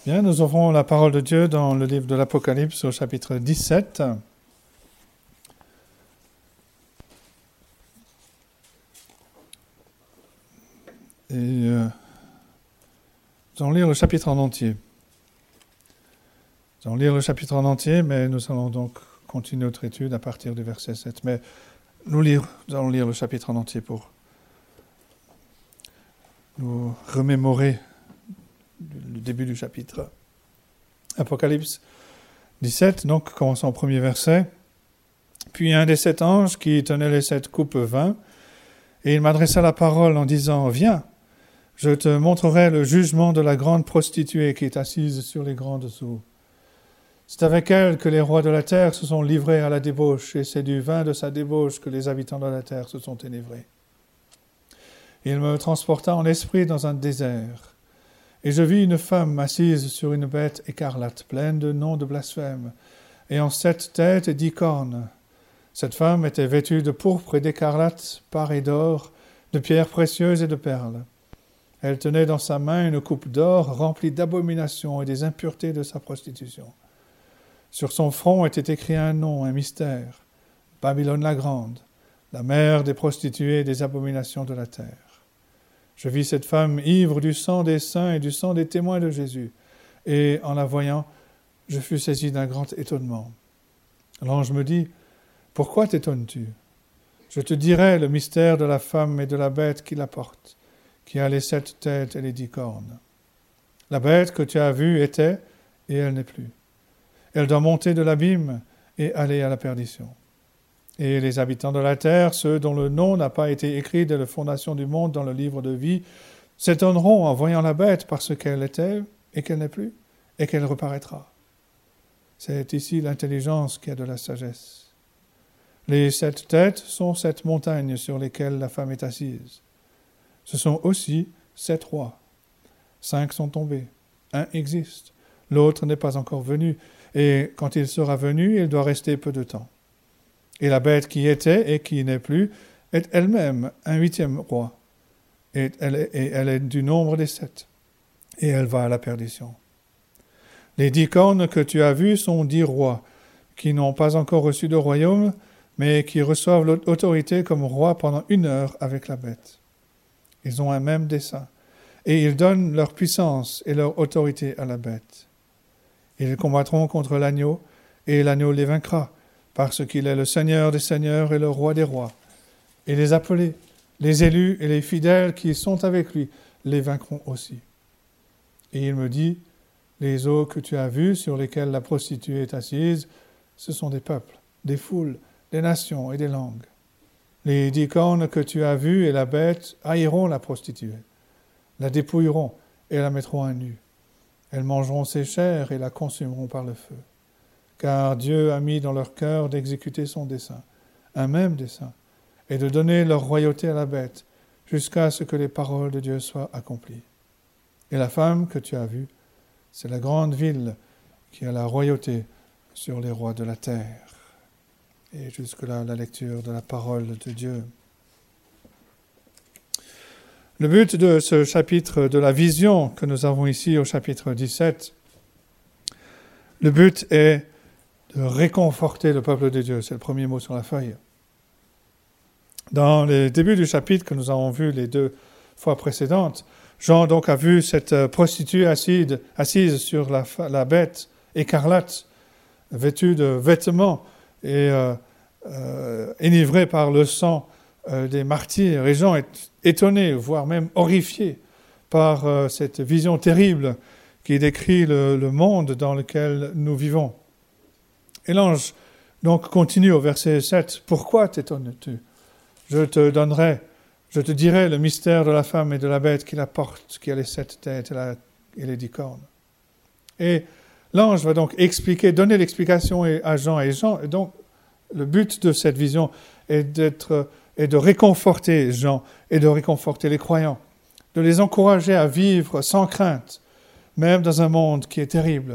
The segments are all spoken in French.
Bien, nous ouvrons la parole de Dieu dans le livre de l'Apocalypse au chapitre 17. Et nous allons lire le chapitre en entier. Nous allons lire le chapitre en entier, mais nous allons donc continuer notre étude à partir du verset 7. Mais nous allons lire le chapitre en entier pour nous remémorer le début du chapitre. Apocalypse 17, donc commençons au premier verset. Puis un des 7 anges qui tenait les 7 coupes vint, et il m'adressa la parole en disant « Viens, je te montrerai le jugement de la grande prostituée qui est assise sur les grandes eaux. C'est avec elle que les rois de la terre se sont livrés à la débauche, et c'est du vin de sa débauche que les habitants de la terre se sont enivrés. Il me transporta en esprit dans un désert. Et je vis une femme assise sur une bête écarlate, pleine de noms de blasphème, ayant 7 têtes et 10 cornes. Cette femme était vêtue de pourpre et d'écarlate, parée d'or, de pierres précieuses et de perles. Elle tenait dans sa main une coupe d'or remplie d'abominations et des impuretés de sa prostitution. Sur son front était écrit un nom, un mystère, Babylone la grande, la mère des prostituées et des abominations de la terre. Je vis cette femme ivre du sang des saints et du sang des témoins de Jésus. Et en la voyant, je fus saisi d'un grand étonnement. L'ange me dit, « Pourquoi t'étonnes-tu ? Je te dirai le mystère de la femme et de la bête qui la porte, qui a les 7 têtes et les 10 cornes. La bête que tu as vue était, et elle n'est plus. Elle doit monter de l'abîme et aller à la perdition. Et les habitants de la terre, ceux dont le nom n'a pas été écrit dès la fondation du monde dans le livre de vie, s'étonneront en voyant la bête parce qu'elle était et qu'elle n'est plus, et qu'elle reparaîtra. C'est ici l'intelligence qui a de la sagesse. Les 7 têtes sont 7 montagnes sur lesquelles la femme est assise. Ce sont aussi 7 rois. 5 sont tombés, un existe, l'autre n'est pas encore venu, et quand il sera venu, il doit rester peu de temps. Et la bête qui était et qui n'est plus est elle-même un 8e roi. Et elle est du nombre des 7. Et elle va à la perdition. Les 10 cornes que tu as vues sont 10 rois, qui n'ont pas encore reçu de royaume, mais qui reçoivent l'autorité comme rois pendant 1 heure avec la bête. Ils ont un même dessein, et ils donnent leur puissance et leur autorité à la bête. Ils combattront contre l'agneau, et l'agneau les vaincra, parce qu'il est le Seigneur des seigneurs et le Roi des rois. Et les appelés, les élus et les fidèles qui sont avec lui les vaincront aussi. Et il me dit, les eaux que tu as vues sur lesquelles la prostituée est assise, ce sont des peuples, des foules, des nations et des langues. Les 10 cornes que tu as vues et la bête haïront la prostituée, la dépouilleront et la mettront à nu. Elles mangeront ses chairs et la consumeront par le feu. Car Dieu a mis dans leur cœur d'exécuter son dessein, un même dessein, et de donner leur royauté à la bête, jusqu'à ce que les paroles de Dieu soient accomplies. Et la femme que tu as vue, c'est la grande ville qui a la royauté sur les rois de la terre. Et jusque-là, la lecture de la parole de Dieu. Le but de ce chapitre, de la vision que nous avons ici au chapitre 17, le but est de réconforter le peuple de Dieu. C'est le premier mot sur la feuille. Dans les débuts du chapitre que nous avons vu les 2 fois précédentes, Jean donc a vu cette prostituée assise sur la bête écarlate, vêtue de vêtements et enivrée par le sang des martyrs. Et Jean est étonné, voire même horrifié par cette vision terrible qui décrit le monde dans lequel nous vivons. Et l'ange donc continue au verset 7. « Pourquoi t'étonnes-tu ? Je te dirai le mystère de la femme et de la bête qui la porte, qui a les 7 têtes et les 10 cornes. » Et l'ange va donc donner l'explication à Jean. Et donc, le but de cette vision est de réconforter Jean et de réconforter les croyants, de les encourager à vivre sans crainte, même dans un monde qui est terrible.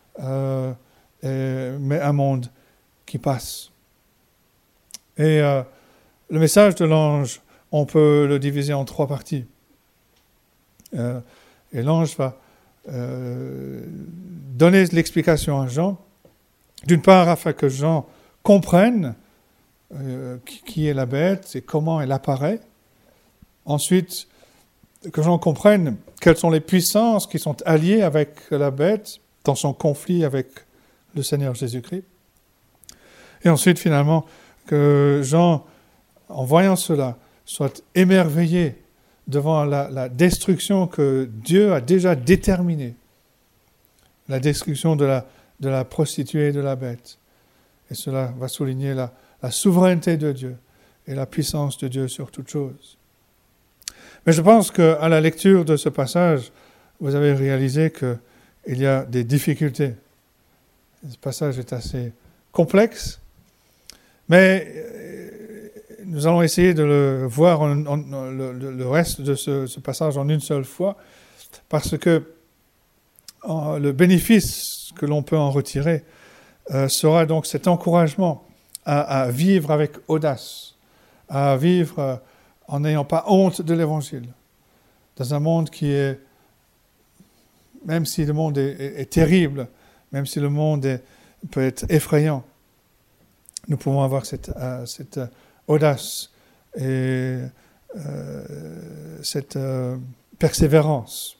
Mais un monde qui passe. Et le message de l'ange, on peut le diviser en 3 parties. Et l'ange va donner l'explication à Jean, d'une part afin que Jean comprenne qui est la bête et comment elle apparaît. Ensuite, que Jean comprenne quelles sont les puissances qui sont alliées avec la bête dans son conflit avec le Seigneur Jésus-Christ. Et ensuite, finalement, que Jean, en voyant cela, soit émerveillé devant la destruction que Dieu a déjà déterminée, la destruction de la prostituée et de la bête. Et cela va souligner la souveraineté de Dieu et la puissance de Dieu sur toute chose. Mais je pense qu'à la lecture de ce passage, vous avez réalisé qu'il y a des difficultés. Ce passage est assez complexe, mais nous allons essayer de le voir le reste de ce passage en une seule fois, parce que le bénéfice que l'on peut en retirer sera donc cet encouragement à vivre avec audace, à vivre en n'ayant pas honte de l'Évangile, dans un monde qui est, même si le monde est terrible, même si le monde peut être effrayant, nous pouvons avoir cette audace et cette persévérance.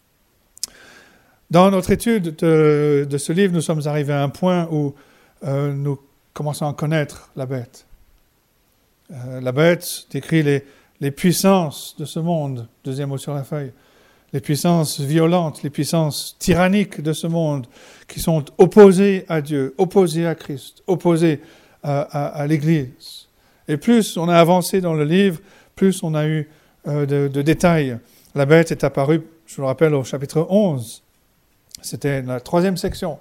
Dans notre étude de ce livre, nous sommes arrivés à un point où nous commençons à connaître la bête. La bête décrit les puissances de ce monde, deuxième mot sur la feuille, les puissances violentes, les puissances tyranniques de ce monde qui sont opposées à Dieu, opposées à Christ, opposées à l'Église. Et plus on a avancé dans le livre, plus on a eu de détails. La bête est apparue, je vous le rappelle, au chapitre 11. C'était la 3e section.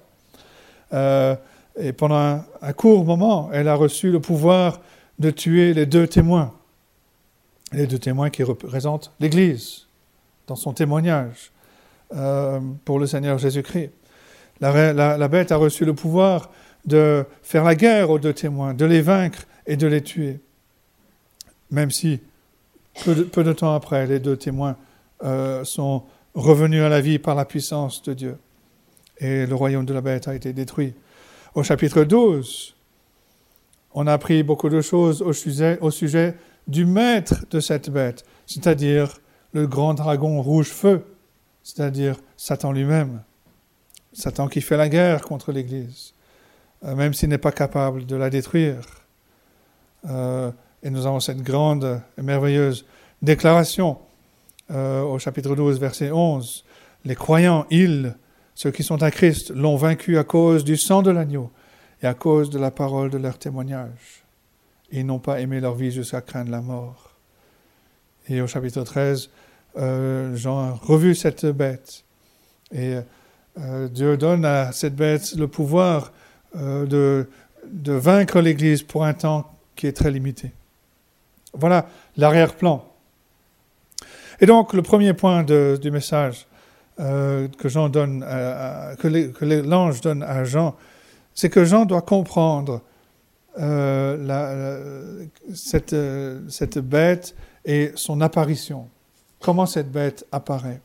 Et pendant un court moment, elle a reçu le pouvoir de tuer les 2 témoins. Les 2 témoins qui représentent l'Église dans son témoignage pour le Seigneur Jésus-Christ. La bête a reçu le pouvoir de faire la guerre aux 2 témoins, de les vaincre et de les tuer. Même si, peu de temps après, les 2 témoins sont revenus à la vie par la puissance de Dieu. Et le royaume de la bête a été détruit. Au chapitre 12, on a appris beaucoup de choses au sujet du maître de cette bête, c'est-à-dire le grand dragon rouge-feu, c'est-à-dire Satan lui-même. Satan qui fait la guerre contre l'Église, même s'il n'est pas capable de la détruire. Et nous avons cette grande et merveilleuse déclaration au chapitre 12, verset 11. Les croyants, ceux qui sont à Christ, l'ont vaincu à cause du sang de l'agneau et à cause de la parole de leur témoignage. Ils n'ont pas aimé leur vie jusqu'à craindre la mort. Et au chapitre 13, Jean a revu cette bête. Et Dieu donne à cette bête le pouvoir de vaincre l'Église pour un temps qui est très limité. Voilà l'arrière-plan. Et donc, le premier point du message que Jean donne, que l'ange donne à Jean, c'est que Jean doit comprendre cette bête et son apparition. Comment cette bête apparaît.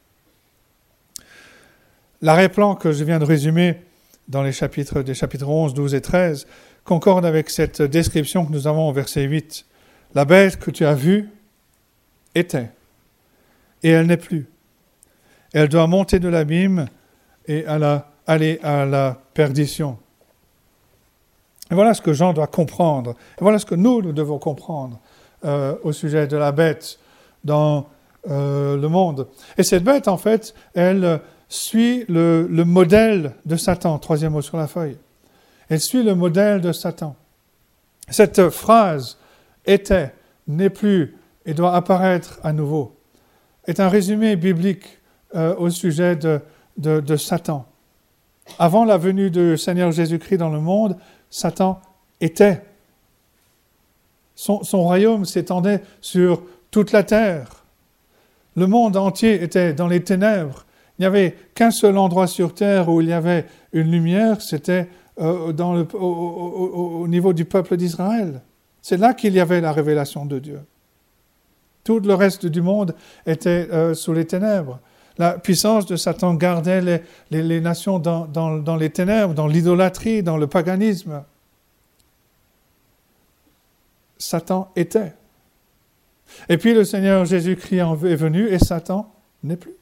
L'arrière-plan que je viens de résumer dans des chapitres 11, 12 et 13 concorde avec cette description que nous avons au verset 8. La bête que tu as vue était, et elle n'est plus. Elle doit monter de l'abîme et aller à la perdition. Et voilà ce que Jean doit comprendre. Et voilà ce que nous devons comprendre au sujet de la bête dans le monde. Et cette bête, en fait, elle suit le modèle de Satan. 3e mot sur la feuille. Elle suit le modèle de Satan. Cette phrase « était », « n'est plus » et doit apparaître à nouveau est un résumé biblique au sujet de Satan. Avant la venue du Seigneur Jésus-Christ dans le monde, Satan était. Son royaume s'étendait sur toute la terre. Le monde entier était dans les ténèbres. Il n'y avait qu'un seul endroit sur terre où il y avait une lumière, c'était au niveau du peuple d'Israël. C'est là qu'il y avait la révélation de Dieu. Tout le reste du monde était sous les ténèbres. la puissance de Satan gardait les nations dans les ténèbres, dans l'idolâtrie, dans le paganisme. Satan était. Et puis le Seigneur Jésus-Christ est venu et Satan n'est plus.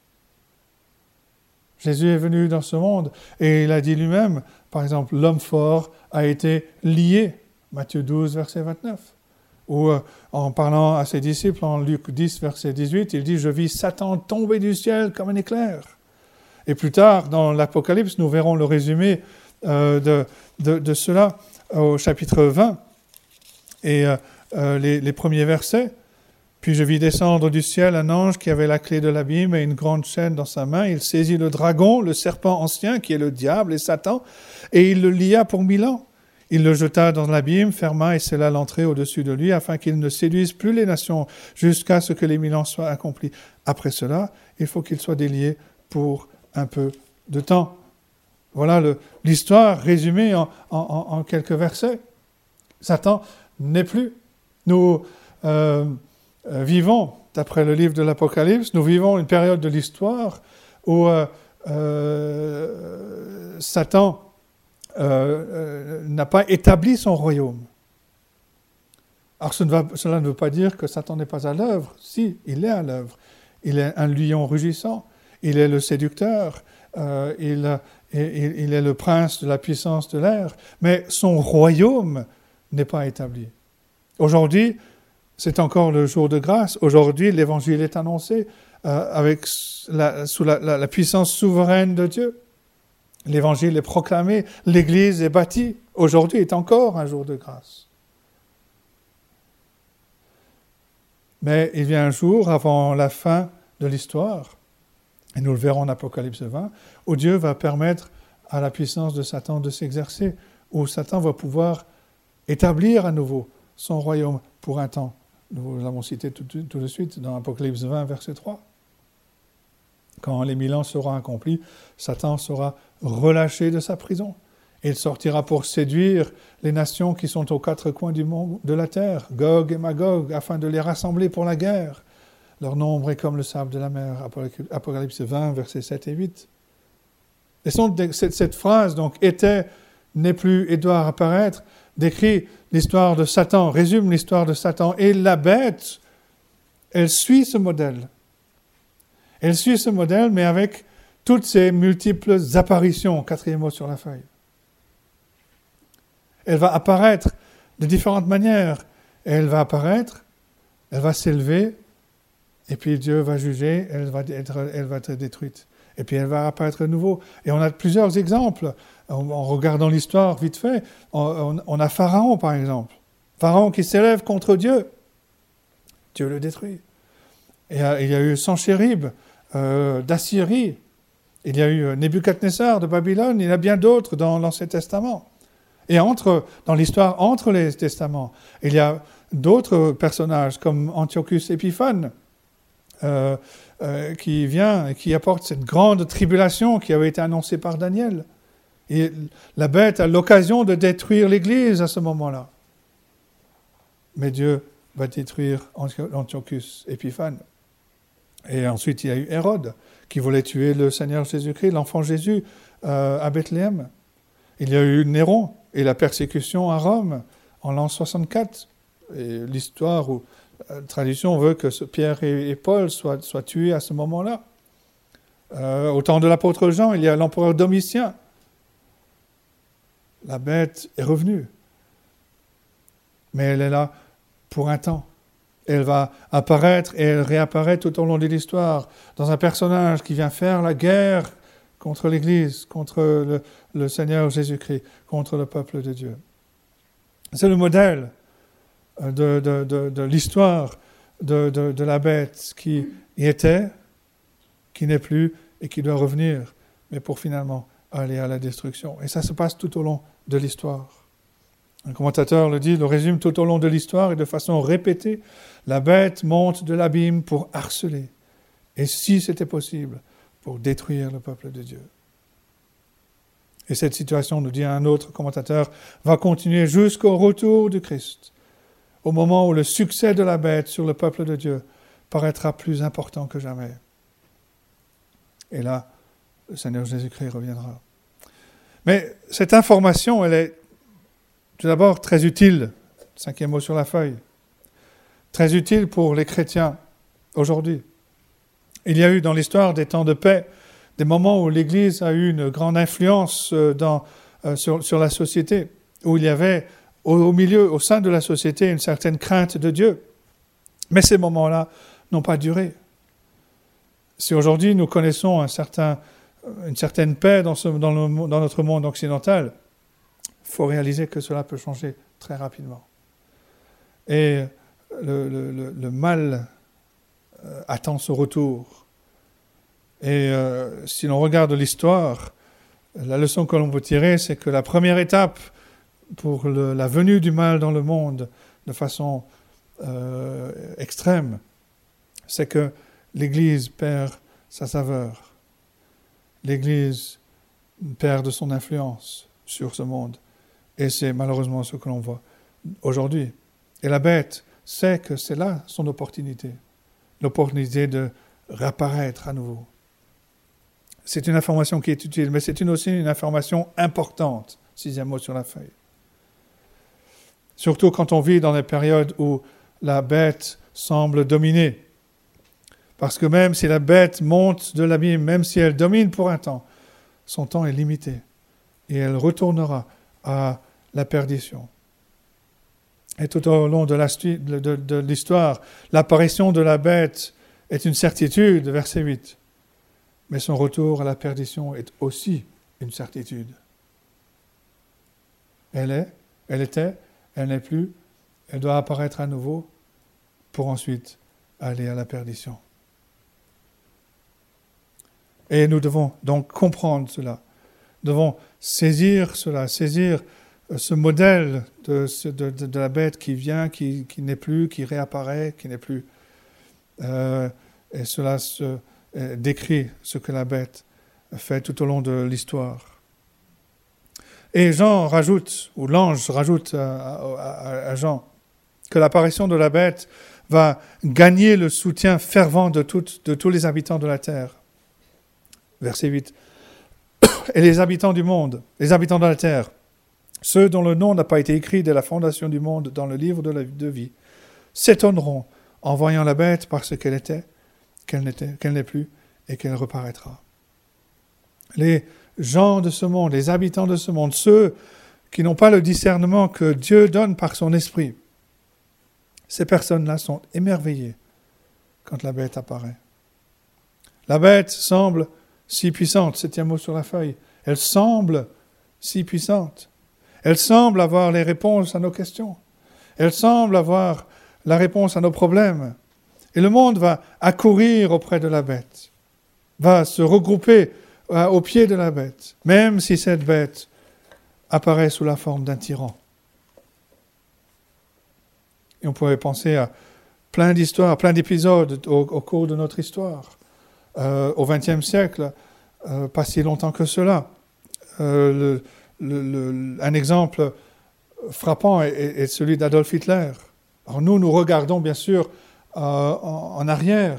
Jésus est venu dans ce monde et il a dit lui-même, par exemple, l'homme fort a été lié. Matthieu 12, verset 29. Ou en parlant à ses disciples, en Luc 10, verset 18, il dit « Je vis Satan tomber du ciel comme un éclair ». Et plus tard, dans l'Apocalypse, nous verrons le résumé de cela au chapitre 20 et les premiers versets. « Puis je vis descendre du ciel un ange qui avait la clé de l'abîme et une grande chaîne dans sa main. Il saisit le dragon, le serpent ancien, qui est le diable et Satan, et il le lia pour 1000 ans. Il le jeta dans l'abîme, ferma et scella l'entrée au-dessus de lui, afin qu'il ne séduise plus les nations, jusqu'à ce que les 1000 ans soient accomplis. Après cela, il faut qu'il soit délié pour un peu de temps. » Voilà l'histoire résumée en quelques versets. Satan n'est plus. Nous vivons, d'après le livre de l'Apocalypse, nous vivons une période de l'histoire où Satan n'a pas établi son royaume. Alors cela ne veut pas dire que Satan n'est pas à l'œuvre. Si, il est à l'œuvre. Il est un lion rugissant. Il est le séducteur. Il est le prince de la puissance de l'air. Mais son royaume n'est pas établi. Aujourd'hui, c'est encore le jour de grâce. Aujourd'hui, l'évangile est annoncé sous la puissance souveraine de Dieu. L'évangile est proclamé, l'Église est bâtie. Aujourd'hui est encore un jour de grâce. Mais il vient un jour avant la fin de l'histoire, et nous le verrons en Apocalypse 20, où Dieu va permettre à la puissance de Satan de s'exercer, où Satan va pouvoir établir à nouveau son royaume pour un temps. Nous l'avons cité tout de suite dans Apocalypse 20, verset 3. Quand les 1000 ans seront accomplis, Satan sera relâché de sa prison. Il sortira pour séduire les nations qui sont aux 4 coins du monde, de la terre, Gog et Magog, afin de les rassembler pour la guerre. Leur nombre est comme le sable de la mer. Apocalypse 20, versets 7 et 8. Et cette phrase, donc, était, n'est plus et doit apparaître, décrit l'histoire de Satan, résume l'histoire de Satan. Et la bête, elle suit ce modèle. Elle suit ce modèle, mais avec toutes ces multiples apparitions, 4e mot sur la feuille. Elle va apparaître de différentes manières. Elle va apparaître, elle va s'élever, et puis Dieu va juger, elle va être détruite. Et puis elle va apparaître de nouveau. Et on a plusieurs exemples. En regardant l'histoire vite fait, on a Pharaon, par exemple. Pharaon qui s'élève contre Dieu. Dieu le détruit. Et il y a eu Senchérib d'Assyrie. Il y a eu Nebuchadnezzar de Babylone. Il y en a bien d'autres dans l'Ancien Testament. Et dans l'histoire entre les testaments, il y a d'autres personnages comme Antiochus Épiphane qui vient et qui apporte cette grande tribulation qui avait été annoncée par Daniel. Et la bête a l'occasion de détruire l'Église à ce moment-là. Mais Dieu va détruire Antiochus Épiphane. Et ensuite, il y a eu Hérode, qui voulait tuer le Seigneur Jésus-Christ, l'enfant Jésus, à Bethléem. Il y a eu Néron et la persécution à Rome en l'an 64. Et l'histoire ou la tradition veut que Pierre et Paul soient tués à ce moment-là. Au temps de l'apôtre Jean, il y a l'empereur Domitien. La bête est revenue. Mais elle est là pour un temps. Elle va apparaître et elle réapparaît tout au long de l'histoire dans un personnage qui vient faire la guerre contre l'Église, contre le Seigneur Jésus-Christ, contre le peuple de Dieu. C'est le modèle de l'histoire de la bête qui y était, qui n'est plus et qui doit revenir, mais pour finalement aller à la destruction. Et ça se passe tout au long de l'histoire. Un commentateur le résume tout au long de l'histoire et de façon répétée. La bête monte de l'abîme pour harceler. Et si c'était possible, pour détruire le peuple de Dieu. Et cette situation, nous dit un autre commentateur, va continuer jusqu'au retour du Christ, au moment où le succès de la bête sur le peuple de Dieu paraîtra plus important que jamais. et là, le Seigneur Jésus-Christ reviendra. Mais cette information, elle est tout d'abord très utile, 5e mot sur la feuille, très utile pour les chrétiens aujourd'hui. Il y a eu dans l'histoire des temps de paix, des moments où l'Église a eu une grande influence sur la société, où il y avait au milieu, au sein de la société, une certaine crainte de Dieu. Mais ces moments-là n'ont pas duré. Si aujourd'hui nous connaissons une certaine paix dans notre monde occidental, il faut réaliser que cela peut changer très rapidement. Et le mal attend son retour. Et si l'on regarde l'histoire, la leçon que l'on peut tirer, c'est que la première étape pour la venue du mal dans le monde de façon extrême, c'est que l'Église perd sa saveur. L'Église perd de son influence sur ce monde. Et c'est malheureusement ce que l'on voit aujourd'hui. Et la bête sait que c'est là son opportunité. L'opportunité de réapparaître à nouveau. C'est une information qui est utile, mais c'est aussi une information importante, 6e mot sur la feuille. Surtout quand on vit dans des périodes où la bête semble dominer. Parce que même si la bête monte de l'abîme, même si elle domine pour un temps, son temps est limité. Et elle retournera à la perdition. Et tout au long de l'histoire, l'apparition de la bête est une certitude, verset 8. Mais son retour à la perdition est aussi une certitude. Elle était, elle n'est plus, elle doit apparaître à nouveau pour ensuite aller à la perdition. Et nous devons donc comprendre cela. Nous devons saisir cela, saisir ce modèle de la bête qui vient, qui n'est plus, qui réapparaît, qui n'est plus. Et cela décrit ce que la bête fait tout au long de l'histoire. Et Jean rajoute, ou l'ange rajoute à Jean, que l'apparition de la bête va gagner le soutien fervent de tous les habitants de la terre. Verset 8. Et les habitants du monde, les habitants de la terre, ceux dont le nom n'a pas été écrit dès la fondation du monde dans le livre de vie, s'étonneront en voyant la bête parce qu'elle était, qu'elle n'est plus et qu'elle reparaîtra. Les gens de ce monde, les habitants de ce monde, ceux qui n'ont pas le discernement que Dieu donne par son esprit, ces personnes-là sont émerveillées quand la bête apparaît. La bête semble si puissante, 7e mot sur la feuille, elle semble si puissante. Elle semble avoir les réponses à nos questions. Elle semble avoir la réponse à nos problèmes. Et le monde va accourir auprès de la bête, va se regrouper au pied de la bête, même si cette bête apparaît sous la forme d'un tyran. Et on pourrait penser à plein d'histoires, plein d'épisodes au cours de notre histoire. Au XXe siècle, pas si longtemps que cela. Un exemple frappant est celui d'Adolf Hitler. Alors nous regardons bien sûr en arrière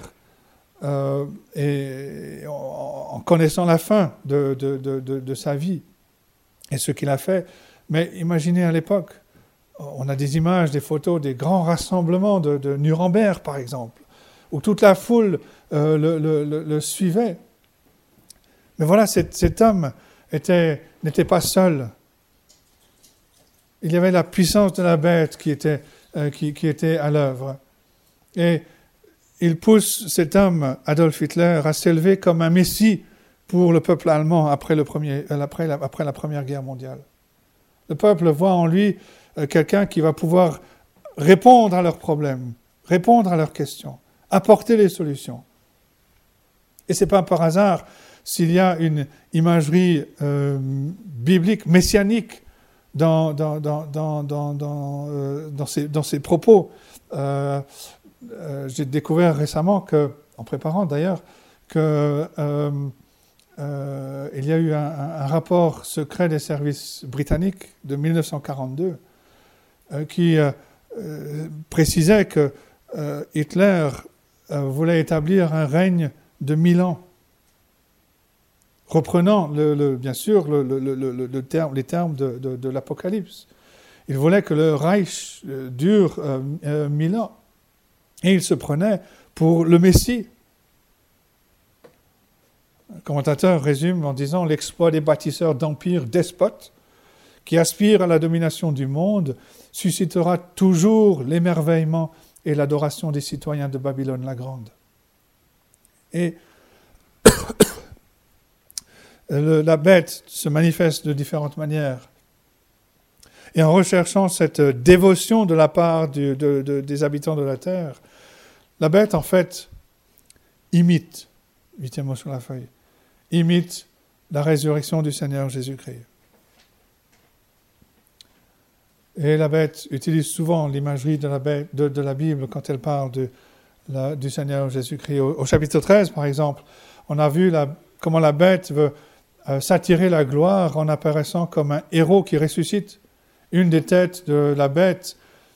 et en connaissant la fin de sa vie et ce qu'il a fait. Mais imaginez à l'époque, on a des images, des photos, des grands rassemblements de Nuremberg par exemple, où toute la foule le suivait. Mais voilà, cet homme n'était pas seul. Il y avait la puissance de la bête qui était à l'œuvre. Et il pousse cet homme, Adolf Hitler, à s'élever comme un messie pour le peuple allemand après la Première Guerre mondiale. Le peuple voit en lui quelqu'un qui va pouvoir répondre à leurs problèmes, répondre à leurs questions, apporter les solutions. Et ce n'est pas par hasard s'il y a une imagerie biblique, messianique dans ses propos. J'ai découvert récemment, en préparant d'ailleurs, qu'il y a eu un rapport secret des services britanniques de 1942 qui précisait que Hitler voulait établir un règne de 1000 ans. reprenant bien sûr les termes de l'Apocalypse. Il voulait que le Reich dure 1000 ans. Et il se prenait pour le Messie. Un commentateur résume en disant « L'exploit des bâtisseurs d'empires despotes qui aspirent à la domination du monde suscitera toujours l'émerveillement et l'adoration des citoyens de Babylone la Grande. » Et la bête se manifeste de différentes manières. Et en recherchant cette dévotion de la part des habitants de la terre, la bête, en fait, imite, 8e mot sur la feuille, imite la résurrection du Seigneur Jésus-Christ. Et la bête utilise souvent l'imagerie de la Bible quand elle parle du Seigneur Jésus-Christ. Au chapitre 13, par exemple, on a vu comment la bête veut s'attirer la gloire en apparaissant comme un héros qui ressuscite. Une des têtes de la bête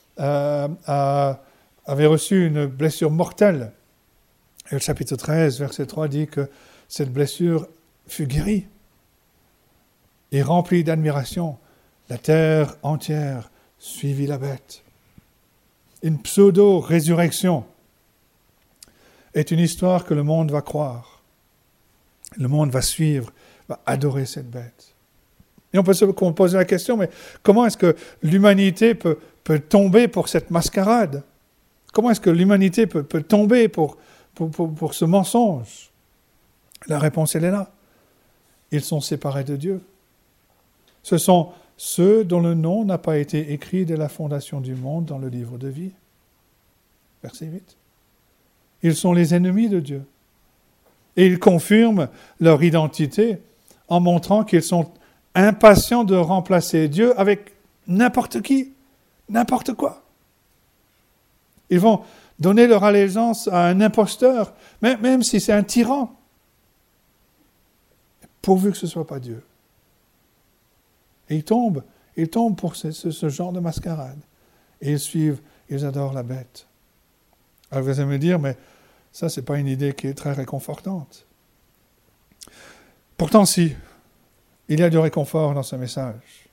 avait reçu une blessure mortelle. Et le chapitre 13, verset 3 dit que cette blessure fut guérie et remplie d'admiration. La terre entière suivit la bête. Une pseudo-résurrection est une histoire que le monde va croire. Le monde va suivre, va adorer cette bête. Et on peut se poser la question, mais comment est-ce que l'humanité peut tomber pour cette mascarade? Comment est-ce que l'humanité peut tomber pour ce mensonge? La réponse, elle est là. Ils sont séparés de Dieu. Ce sont ceux dont le nom n'a pas été écrit dès la fondation du monde dans le livre de vie. Verset 8. Ils sont les ennemis de Dieu. Et ils confirment leur identité en montrant qu'ils sont impatients de remplacer Dieu avec n'importe qui, n'importe quoi. Ils vont donner leur allégeance à un imposteur, même si c'est un tyran, pourvu que ce ne soit pas Dieu. Et ils tombent pour ce genre de mascarade. Et ils adorent la bête. Alors vous allez me dire, mais ça, ce n'est pas une idée qui est très réconfortante. Pourtant, si, il y a du réconfort dans ce message.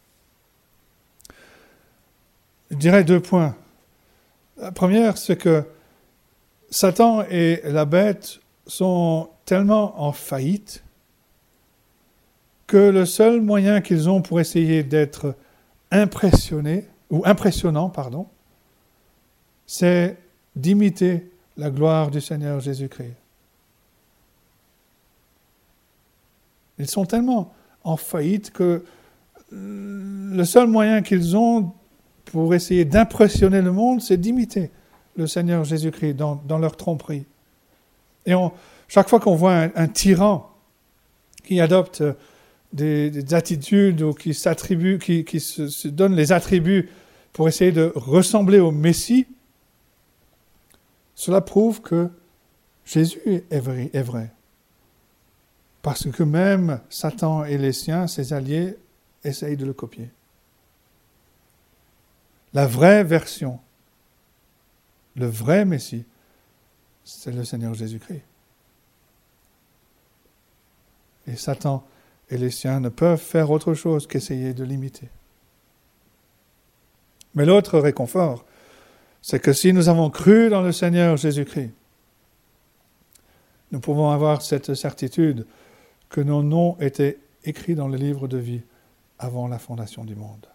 Je dirais 2 points. La première, c'est que Satan et la bête sont tellement en faillite que le seul moyen qu'ils ont pour essayer d'être impressionnants, c'est d'imiter la gloire du Seigneur Jésus-Christ. Ils sont tellement en faillite que le seul moyen qu'ils ont pour essayer d'impressionner le monde, c'est d'imiter le Seigneur Jésus-Christ dans leur tromperie. Et chaque fois qu'on voit un tyran qui adopte des attitudes ou qui se donne les attributs pour essayer de ressembler au Messie, cela prouve que Jésus est vrai. Parce que même Satan et les siens, ses alliés, essayent de le copier. La vraie version, le vrai Messie, c'est le Seigneur Jésus-Christ. Et Satan et les siens ne peuvent faire autre chose qu'essayer de l'imiter. Mais l'autre réconfort, c'est que si nous avons cru dans le Seigneur Jésus-Christ, nous pouvons avoir cette certitude que nos noms étaient écrits dans le livre de vie avant la fondation du monde.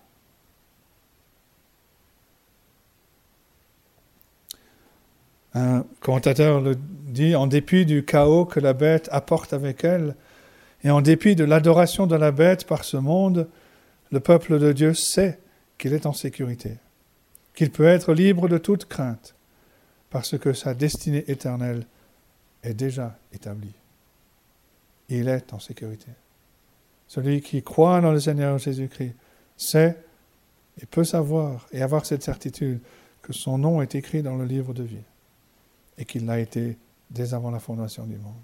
Un commentateur le dit, en dépit du chaos que la bête apporte avec elle, et en dépit de l'adoration de la bête par ce monde, le peuple de Dieu sait qu'il est en sécurité, qu'il peut être libre de toute crainte, parce que sa destinée éternelle est déjà établie. Il est en sécurité. Celui qui croit dans le Seigneur Jésus-Christ sait et peut savoir et avoir cette certitude que son nom est écrit dans le livre de vie et qu'il l'a été dès avant la fondation du monde.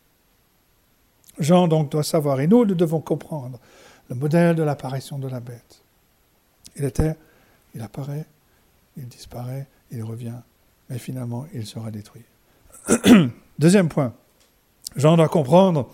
Jean donc doit savoir, et nous devons comprendre, le modèle de l'apparition de la bête. Il apparaît, il disparaît, il revient, mais finalement il sera détruit. Deuxième point, Jean doit comprendre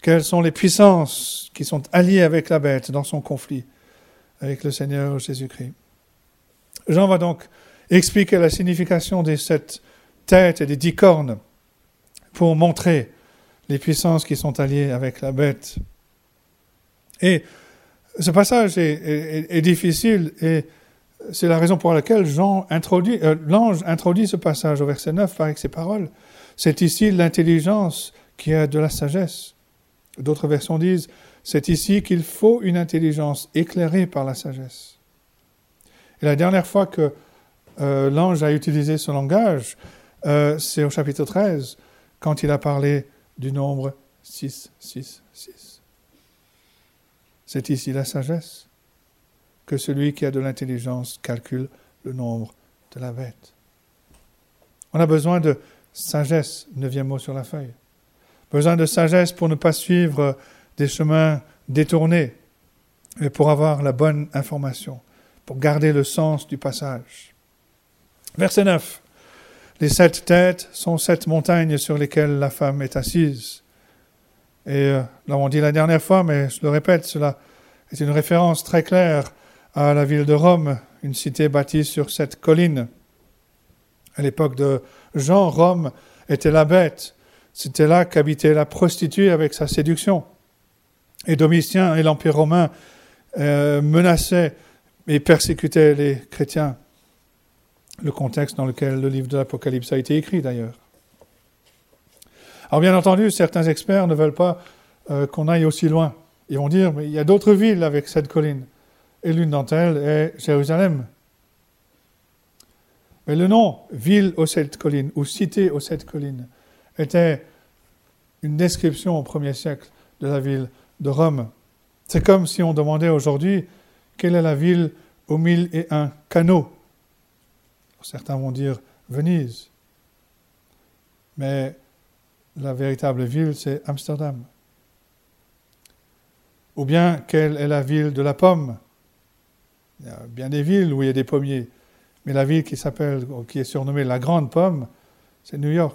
quelles sont les puissances qui sont alliées avec la bête dans son conflit avec le Seigneur Jésus-Christ. Jean va donc expliquer la signification des 7 têtes et des 10 cornes pour montrer les puissances qui sont alliées avec la bête. Et ce passage est difficile et c'est la raison pour laquelle l'ange introduit ce passage au verset 9 avec ces paroles. C'est ici l'intelligence qui a de la sagesse. D'autres versions disent, c'est ici qu'il faut une intelligence éclairée par la sagesse. Et la dernière fois que l'ange a utilisé ce langage, c'est au chapitre 13, quand il a parlé du nombre 6, 6, 6. C'est ici la sagesse, que celui qui a de l'intelligence calcule le nombre de la bête. On a besoin de sagesse, 9e mot sur la feuille. Besoin de sagesse pour ne pas suivre des chemins détournés, mais pour avoir la bonne information, pour garder le sens du passage. Verset 9. Les 7 têtes sont 7 montagnes sur lesquelles la femme est assise. Et là, on dit la dernière fois, mais je le répète, cela est une référence très claire à la ville de Rome, une cité bâtie sur 7 collines. À l'époque de Jean, Rome était la bête. C'était là qu'habitait la prostituée avec sa séduction. Et Domitien et l'Empire romain menaçaient et persécutaient les chrétiens. Le contexte dans lequel le livre de l'Apocalypse a été écrit d'ailleurs. Alors bien entendu, certains experts ne veulent pas qu'on aille aussi loin. Ils vont dire, mais il y a d'autres villes avec cette colline. Et l'une d'entre elles est Jérusalem. Mais le nom « ville aux 7 collines » ou « cité aux 7 collines » était une description au 1er siècle de la ville de Rome. C'est comme si on demandait aujourd'hui quelle est la ville aux 1001 canaux. Certains vont dire Venise. Mais la véritable ville, c'est Amsterdam. Ou bien, quelle est la ville de la pomme? Il y a bien des villes où il y a des pommiers. Mais la ville qui est surnommée la Grande Pomme, c'est New York.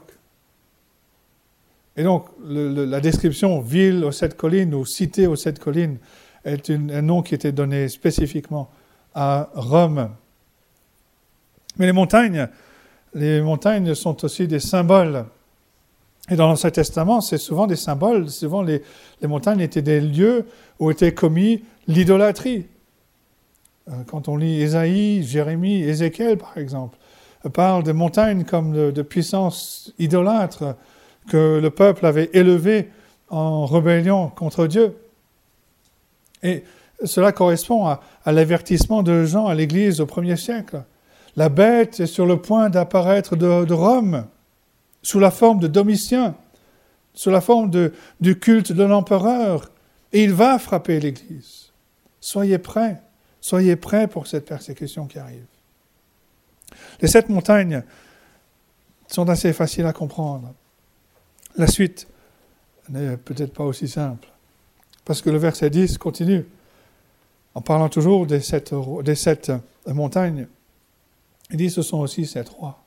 Et donc, la description ville aux 7 collines ou cité aux 7 collines est un nom qui était donné spécifiquement à Rome. Mais les montagnes sont aussi des symboles. Et dans l'Ancien Testament, c'est souvent des symboles. Souvent, les montagnes étaient des lieux où était commis l'idolâtrie. Quand on lit Ésaïe, Jérémie, Ézéchiel, par exemple, parle des montagnes comme de puissances idolâtres que le peuple avait élevées en rébellion contre Dieu. Et cela correspond à l'avertissement de Jean à l'Église au 1er siècle. La bête est sur le point d'apparaître de Rome, sous la forme de Domitien, sous la forme du culte de l'empereur, et il va frapper l'Église. Soyez prêts pour cette persécution qui arrive. Les 7 montagnes sont assez faciles à comprendre. La suite n'est peut-être pas aussi simple, parce que le verset 10 continue, en parlant toujours des 7 montagnes. Il dit, ce sont aussi 7 rois.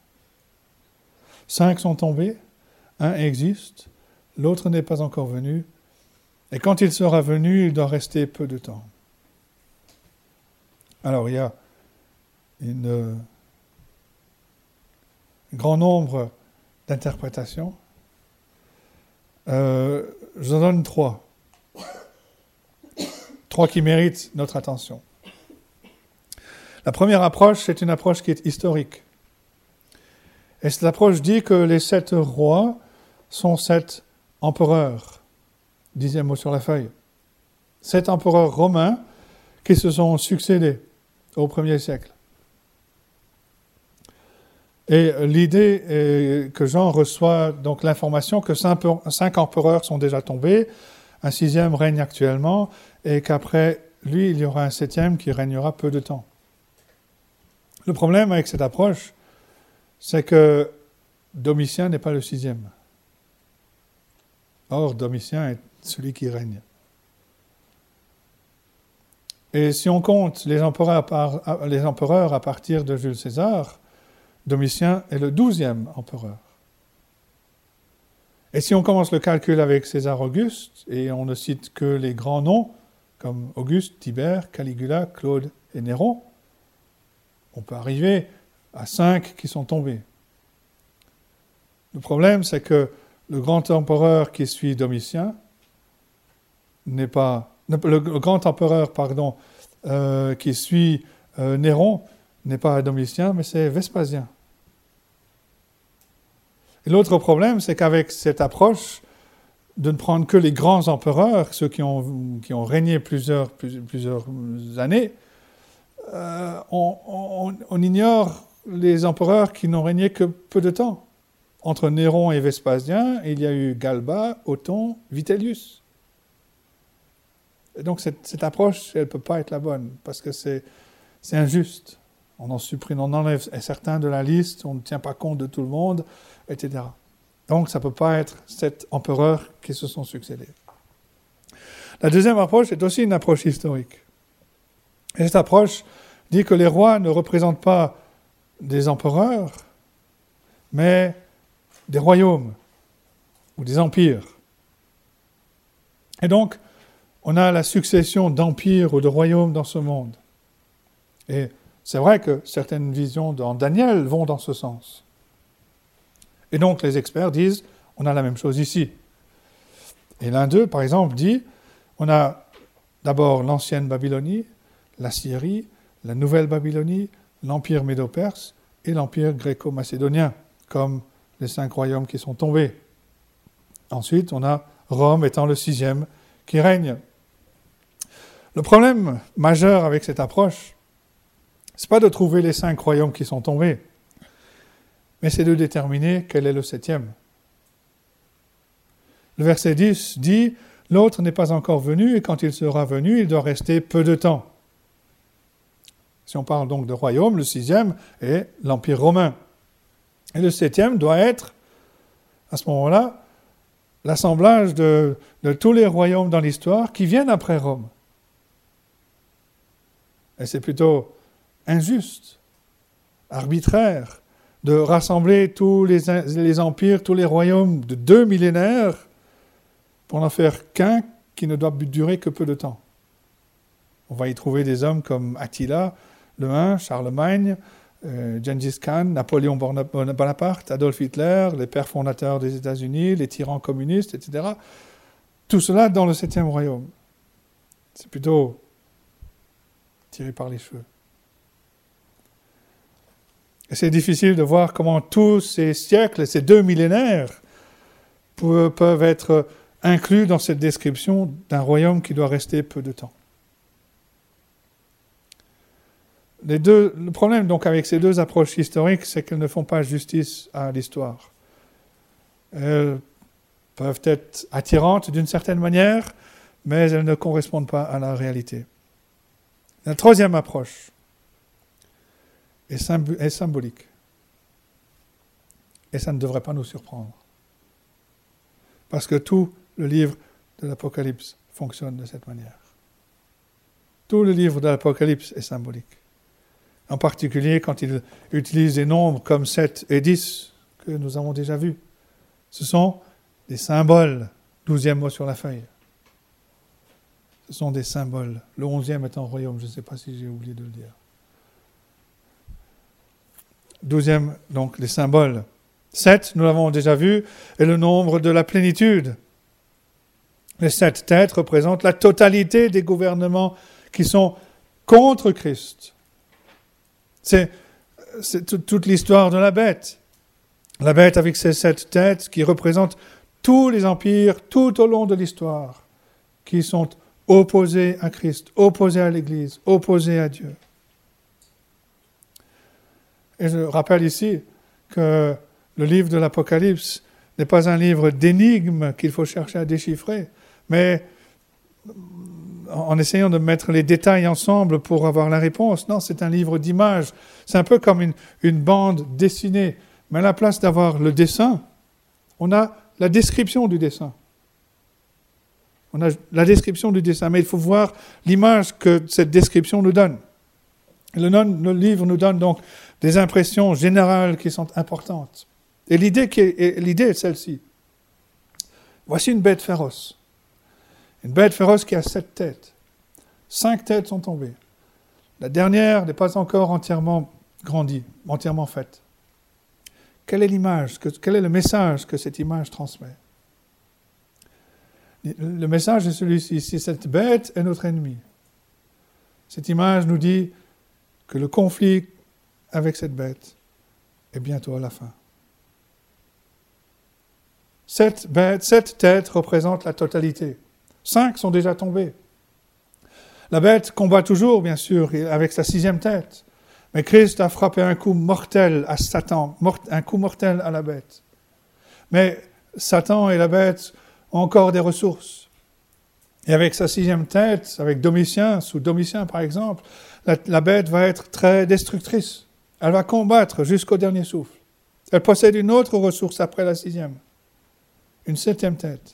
5 sont tombés, un existe, l'autre n'est pas encore venu, et quand il sera venu, il doit rester peu de temps. Alors, il y a un grand nombre d'interprétations. Je en donne 3. 3 qui méritent notre attention. La première approche, c'est une approche qui est historique. Et cette approche dit que les 7 rois sont 7 empereurs. 10e mot sur la feuille. 7 empereurs romains qui se sont succédés au 1er siècle. Et l'idée est que Jean reçoit donc l'information que 5 empereurs sont déjà tombés, un 6e règne actuellement, et qu'après lui, il y aura un 7e qui régnera peu de temps. Le problème avec cette approche, c'est que Domitien n'est pas le 6e. Or, Domitien est celui qui règne. Et si on compte les empereurs à partir de Jules César, Domitien est le 12e empereur. Et si on commence le calcul avec César Auguste, et on ne cite que les grands noms, comme Auguste, Tibère, Caligula, Claude et Néron, on peut arriver à 5 qui sont tombés. Le problème, c'est que le grand empereur qui suit Domitien n'est pas... Le grand empereur, qui suit Néron n'est pas Domitien, mais c'est Vespasien. Et l'autre problème, c'est qu'avec cette approche de ne prendre que les grands empereurs, ceux qui ont régné plusieurs années, on ignore les empereurs qui n'ont régné que peu de temps. Entre Néron et Vespasien, il y a eu Galba, Othon, Vitellius. Et donc cette approche, elle ne peut pas être la bonne, parce que c'est injuste. On en supprime, on enlève certains de la liste, on ne tient pas compte de tout le monde, etc. Donc ça ne peut pas être 7 empereurs qui se sont succédés. La deuxième approche est aussi une approche historique. Et cette approche dit que les rois ne représentent pas des empereurs, mais des royaumes ou des empires. Et donc, on a la succession d'empires ou de royaumes dans ce monde. Et c'est vrai que certaines visions dans Daniel vont dans ce sens. Et donc, les experts disent, on a la même chose ici. Et l'un d'eux, par exemple, dit, on a d'abord l'ancienne Babylonie, la Syrie, la nouvelle Babylonie, l'empire médo-perse et l'empire gréco-macédonien, comme les 5 royaumes qui sont tombés. Ensuite, on a Rome étant le 6e qui règne. Le problème majeur avec cette approche, ce n'est pas de trouver les 5 royaumes qui sont tombés, mais c'est de déterminer quel est le 7e. Le verset 10 dit « L'autre n'est pas encore venu, et quand il sera venu, il doit rester peu de temps. » Si on parle donc de royaume, le 6e est l'Empire romain. Et le 7e doit être, à ce moment-là, l'assemblage de tous les royaumes dans l'histoire qui viennent après Rome. Et c'est plutôt injuste, arbitraire, de rassembler tous les empires, tous les royaumes de 2 millénaires pour n'en faire qu'un qui ne doit durer que peu de temps. On va y trouver des hommes comme Attila, le Hun, Charlemagne, Gengis Khan, Napoléon Bonaparte, Adolf Hitler, les pères fondateurs des États-Unis, les tyrans communistes, etc. Tout cela dans le 7e royaume. C'est plutôt tiré par les cheveux. Et c'est difficile de voir comment tous ces siècles, ces 2 millénaires, peuvent être inclus dans cette description d'un royaume qui doit rester peu de temps. Le problème donc avec ces 2 approches historiques, c'est qu'elles ne font pas justice à l'histoire. Elles peuvent être attirantes d'une certaine manière, mais elles ne correspondent pas à la réalité. La 3e approche est symbolique. Et ça ne devrait pas nous surprendre. Parce que tout le livre de l'Apocalypse fonctionne de cette manière. Tout le livre de l'Apocalypse est symbolique. En particulier quand il utilise des nombres comme 7 et 10, que nous avons déjà vus. Ce sont des symboles, 12e mot sur la feuille. Ce sont des symboles. Le 11e est un royaume, je ne sais pas si j'ai oublié de le dire. 12e, donc les symboles. 7, nous l'avons déjà vu, est le nombre de la plénitude. Les 7 têtes représentent la totalité des gouvernements qui sont contre Christ. C'est toute l'histoire de la bête. La bête avec ses 7 têtes qui représentent tous les empires tout au long de l'histoire, qui sont opposés à Christ, opposés à l'Église, opposés à Dieu. Et je rappelle ici que le livre de l'Apocalypse n'est pas un livre d'énigmes qu'il faut chercher à déchiffrer, mais en essayant de mettre les détails ensemble pour avoir la réponse. Non, c'est un livre d'images. C'est un peu comme une bande dessinée. Mais à la place d'avoir le dessin, on a la description du dessin. On a la description du dessin, mais il faut voir l'image que cette description nous donne. Le livre nous donne donc des impressions générales qui sont importantes. Et l'idée est celle-ci. Voici une bête féroce. Une bête féroce qui a 7 têtes. 5 têtes sont tombées. La dernière n'est pas encore entièrement grandie, entièrement faite. Quelle est l'image, quel est le message que cette image transmet? Le message est celui-ci, cette bête est notre ennemi. Cette image nous dit que le conflit avec cette bête est bientôt à la fin. 7 têtes représentent la totalité. 5 sont déjà tombées. La bête combat toujours, bien sûr, avec sa 6e tête. Mais Christ a frappé un coup mortel à Satan, un coup mortel à la bête. Mais Satan et la bête ont encore des ressources. Et avec sa 6e tête, avec Domitien, sous Domitien par exemple, la bête va être très destructrice. Elle va combattre jusqu'au dernier souffle. Elle possède une autre ressource après la 6e, une 7e tête.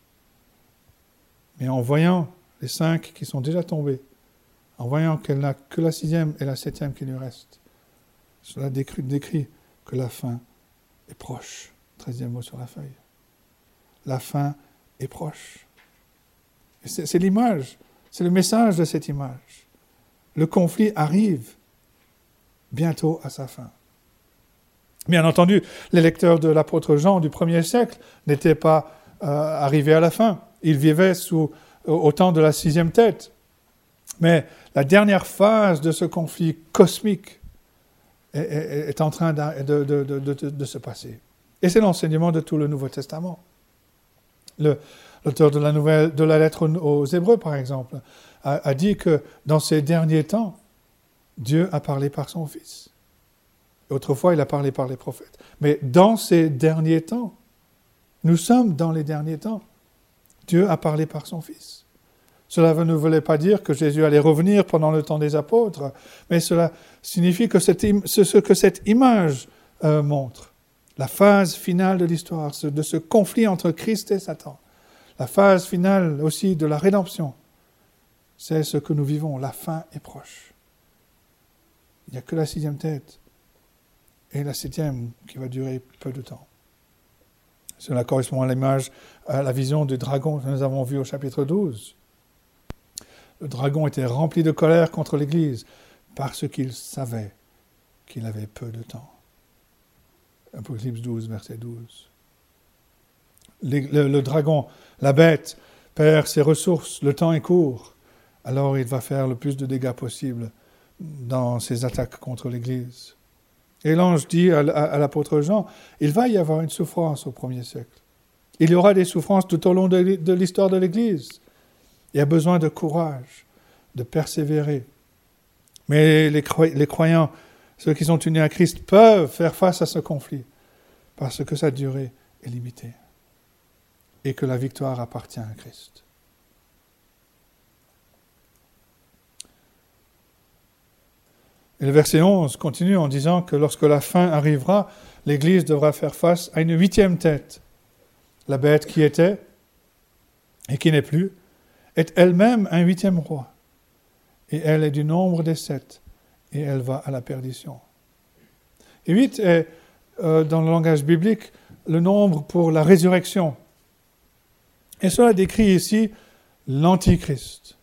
Mais en voyant les 5 qui sont déjà tombés, en voyant qu'elle n'a que la 6e et la 7e qui lui restent, cela décrit que la fin est proche. 13e mot sur la feuille. La fin est proche. Et c'est l'image, c'est le message de cette image. Le conflit arrive bientôt à sa fin. Bien entendu, les lecteurs de l'apôtre Jean du 1er siècle n'étaient pas arrivés à la fin. Ils vivaient au temps de la 6e tête. Mais la dernière phase de ce conflit cosmique est en train de se passer. Et c'est l'enseignement de tout le Nouveau Testament. L'auteur de la lettre aux Hébreux, par exemple, a dit que dans ces derniers temps, Dieu a parlé par son Fils. Autrefois, il a parlé par les prophètes. Mais dans ces derniers temps, nous sommes dans les derniers temps, Dieu a parlé par son Fils. Cela ne voulait pas dire que Jésus allait revenir pendant le temps des apôtres, mais cela signifie que ce que cette image montre, la phase finale de l'histoire, de ce conflit entre Christ et Satan, la phase finale aussi de la rédemption, c'est ce que nous vivons, la fin est proche. Il n'y a que la 6e tête et la 7e qui va durer peu de temps. Cela correspond à l'image, à la vision du dragon que nous avons vu au chapitre 12. Le dragon était rempli de colère contre l'Église parce qu'il savait qu'il avait peu de temps. Apocalypse 12, verset 12. Le dragon, la bête, perd ses ressources, le temps est court, alors il va faire le plus de dégâts possible dans ses attaques contre l'Église. Et l'ange dit à l'apôtre Jean, il va y avoir une souffrance au 1er siècle. Il y aura des souffrances tout au long de l'histoire de l'Église. Il y a besoin de courage, de persévérer. Mais les croyants, ceux qui sont unis à Christ, peuvent faire face à ce conflit parce que sa durée est limitée et que la victoire appartient à Christ. Et le verset 11 continue en disant que lorsque la fin arrivera, l'Église devra faire face à une 8e tête. La bête qui était et qui n'est plus est elle-même un 8e roi. Et elle est du nombre des 7 et elle va à la perdition. Et 8 est, dans le langage biblique, le nombre pour la résurrection. Et cela décrit ici l'Antichrist.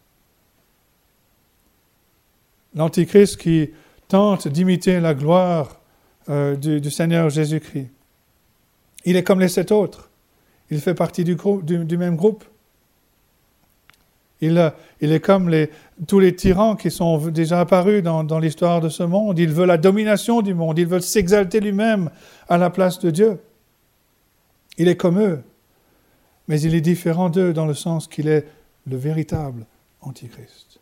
L'Antichrist qui tente d'imiter la gloire du Seigneur Jésus-Christ. Il est comme les 7 autres. Il fait partie du même groupe. Il est comme tous les tyrans qui sont déjà apparus dans l'histoire de ce monde. Il veut la domination du monde. Il veut s'exalter lui-même à la place de Dieu. Il est comme eux. Mais il est différent d'eux dans le sens qu'il est le véritable Antichrist.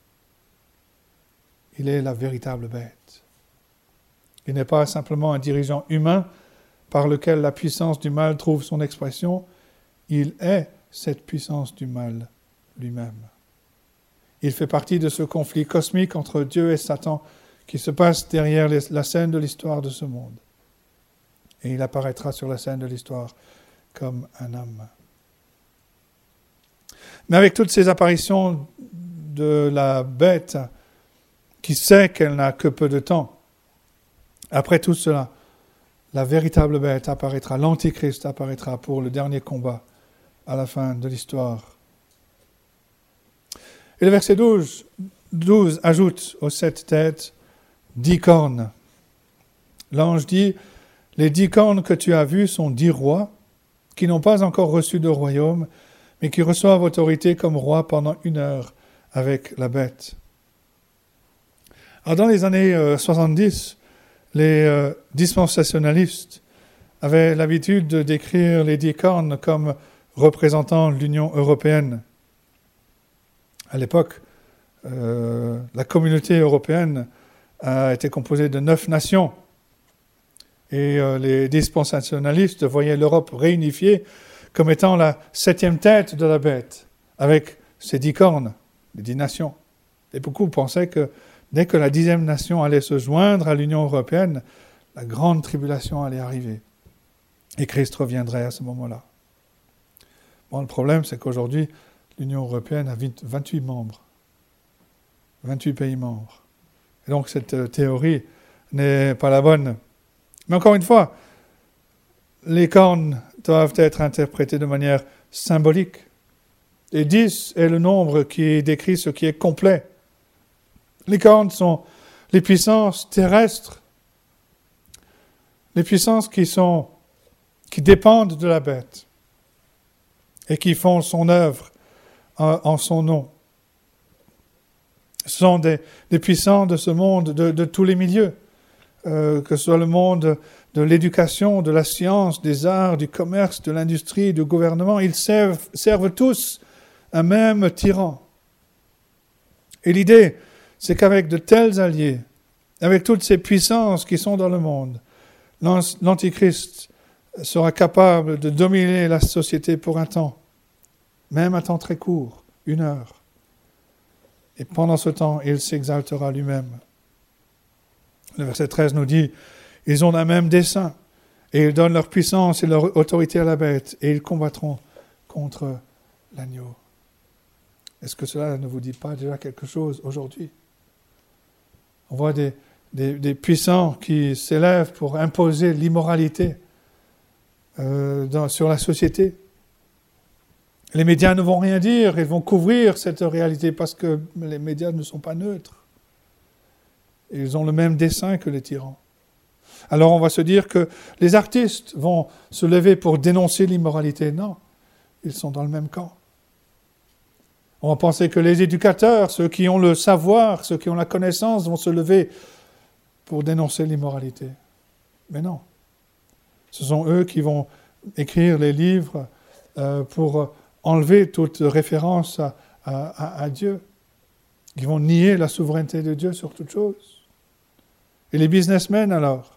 Il est la véritable bête. Il n'est pas simplement un dirigeant humain par lequel la puissance du mal trouve son expression. Il est cette puissance du mal lui-même. Il fait partie de ce conflit cosmique entre Dieu et Satan qui se passe derrière la scène de l'histoire de ce monde. Et il apparaîtra sur la scène de l'histoire comme un homme. Mais avec toutes ces apparitions de la bête qui sait qu'elle n'a que peu de temps, après tout cela, la véritable bête apparaîtra, l'Antichrist apparaîtra pour le dernier combat à la fin de l'histoire. Et le verset 12 ajoute aux 7 têtes 10 cornes. L'ange dit, les 10 cornes que tu as vues sont 10 rois qui n'ont pas encore reçu de royaume, mais qui reçoivent autorité comme rois pendant 1 heure avec la bête. Alors dans les années 70, les dispensationalistes avaient l'habitude de décrire les 10 cornes comme représentant l'Union européenne. À l'époque, la communauté européenne a été composée de 9 nations. Et les dispensationalistes voyaient l'Europe réunifiée comme étant la 7e tête de la bête, avec ses 10 cornes, les 10 nations. Et beaucoup pensaient que dès que la 10e nation allait se joindre à l'Union européenne, la grande tribulation allait arriver. Et Christ reviendrait à ce moment-là. Bon, le problème, c'est qu'aujourd'hui, l'Union européenne a 28 membres. 28 pays membres. Et donc, cette théorie n'est pas la bonne. Mais encore une fois, les cornes doivent être interprétées de manière symbolique. Et 10 est le nombre qui décrit ce qui est complet. Les cornes sont les puissances terrestres, les puissances qui dépendent de la bête et qui font son œuvre en son nom. Ce sont des puissants de ce monde, de tous les milieux, que ce soit le monde de l'éducation, de la science, des arts, du commerce, de l'industrie, du gouvernement. Ils servent tous un même tyran. Et l'idée, c'est qu'avec de tels alliés, avec toutes ces puissances qui sont dans le monde, l'Antichrist sera capable de dominer la société pour un temps, même un temps très court, 1 heure. Et pendant ce temps, il s'exaltera lui-même. Le verset 13 nous dit, ils ont un même dessein, et ils donnent leur puissance et leur autorité à la bête, et ils combattront contre l'agneau. Est-ce que cela ne vous dit pas déjà quelque chose aujourd'hui? On voit des puissants qui s'élèvent pour imposer l'immoralité sur la société. Les médias ne vont rien dire, ils vont couvrir cette réalité parce que les médias ne sont pas neutres. Ils ont le même dessein que les tyrans. Alors on va se dire que les artistes vont se lever pour dénoncer l'immoralité. Non, ils sont dans le même camp. On va penser que les éducateurs, ceux qui ont le savoir, ceux qui ont la connaissance, vont se lever pour dénoncer l'immoralité. Mais non. Ce sont eux qui vont écrire les livres pour enlever toute référence à Dieu. Ils vont nier la souveraineté de Dieu sur toute chose. Et les businessmen alors,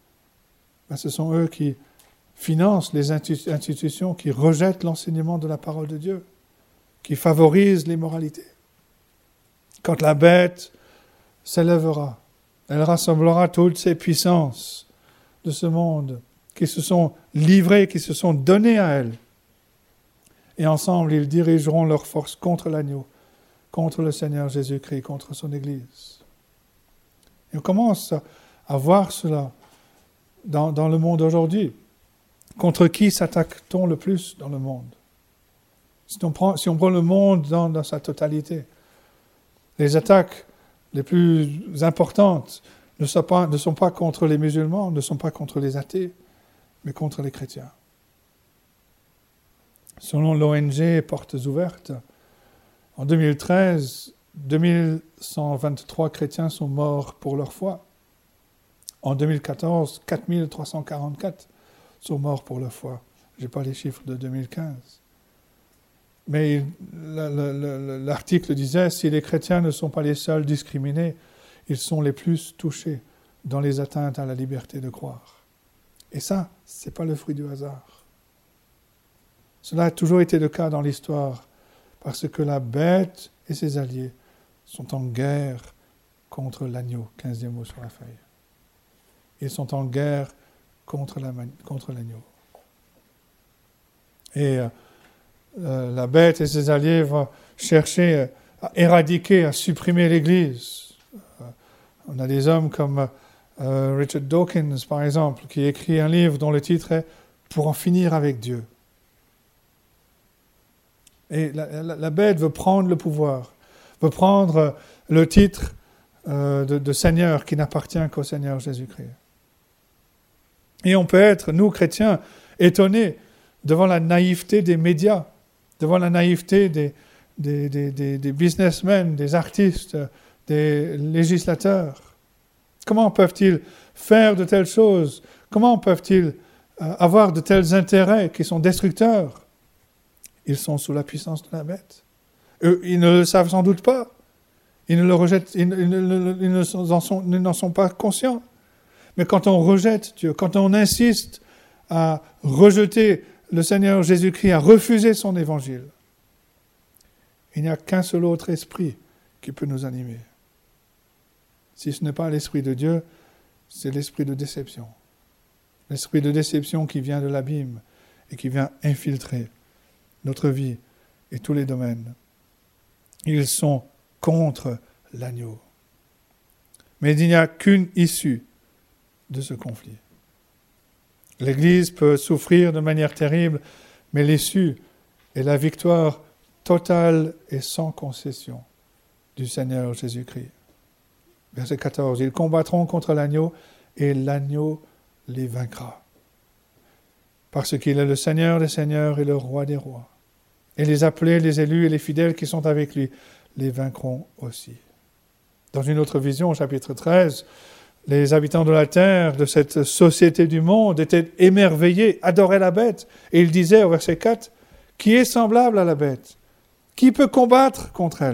ce sont eux qui financent les institutions qui rejettent l'enseignement de la parole de Dieu, qui favorisent l'immoralité. Quand la bête s'élèvera, elle rassemblera toutes ces puissances de ce monde qui se sont livrées, qui se sont données à elle. Et ensemble, ils dirigeront leurs forces contre l'agneau, contre le Seigneur Jésus-Christ, contre son Église. Et on commence à voir cela dans le monde aujourd'hui. Contre qui s'attaque-t-on le plus dans le monde? Si on prend le monde dans sa totalité, les attaques les plus importantes ne sont pas contre les musulmans, ne sont pas contre les athées, mais contre les chrétiens. Selon l'ONG Portes Ouvertes, en 2013, 2123 chrétiens sont morts pour leur foi. En 2014, 4344 sont morts pour leur foi. Je n'ai pas les chiffres de 2015. Mais l'article disait, si les chrétiens ne sont pas les seuls discriminés, ils sont les plus touchés dans les atteintes à la liberté de croire. Et ça, ce n'est pas le fruit du hasard. Cela a toujours été le cas dans l'histoire, parce que la bête et ses alliés sont en guerre contre l'agneau, 15e mot sur la feuille. Ils sont en guerre contre l'agneau. Et la bête et ses alliés vont chercher à éradiquer, à supprimer l'Église. On a des hommes comme Richard Dawkins, par exemple, qui écrit un livre dont le titre est « Pour en finir avec Dieu ». Et la bête veut prendre le pouvoir, veut prendre le titre de Seigneur qui n'appartient qu'au Seigneur Jésus-Christ. Et on peut être, nous chrétiens, étonnés devant la naïveté des médias, devant la naïveté des businessmen, des artistes, des législateurs. Comment peuvent-ils faire de telles choses? Comment peuvent-ils avoir de tels intérêts qui sont destructeurs? Ils sont sous la puissance de la bête. Eux, ils ne le savent sans doute pas. Ils ne le rejettent, ils n'en sont pas conscients. Mais quand on rejette Dieu, quand on insiste à rejeter le Seigneur Jésus-Christ, à refuser son évangile, il n'y a qu'un seul autre esprit qui peut nous animer. Si ce n'est pas l'esprit de Dieu, c'est l'esprit de déception. L'esprit de déception qui vient de l'abîme et qui vient infiltrer notre vie et tous les domaines. Ils sont contre l'agneau. Mais il n'y a qu'une issue de ce conflit. L'Église peut souffrir de manière terrible, mais l'issue est la victoire totale et sans concession du Seigneur Jésus-Christ. Verset 14. Ils combattront contre l'agneau et l'agneau les vaincra. Parce qu'il est le Seigneur des seigneurs et le roi des rois. Et les appelés, les élus et les fidèles qui sont avec lui les vaincront aussi. Dans une autre vision, au chapitre 13, les habitants de la terre, de cette société du monde, étaient émerveillés, adoraient la bête. Et ils disaient au verset 4, « Qui est semblable à la bête? Qui peut combattre contre elle ?»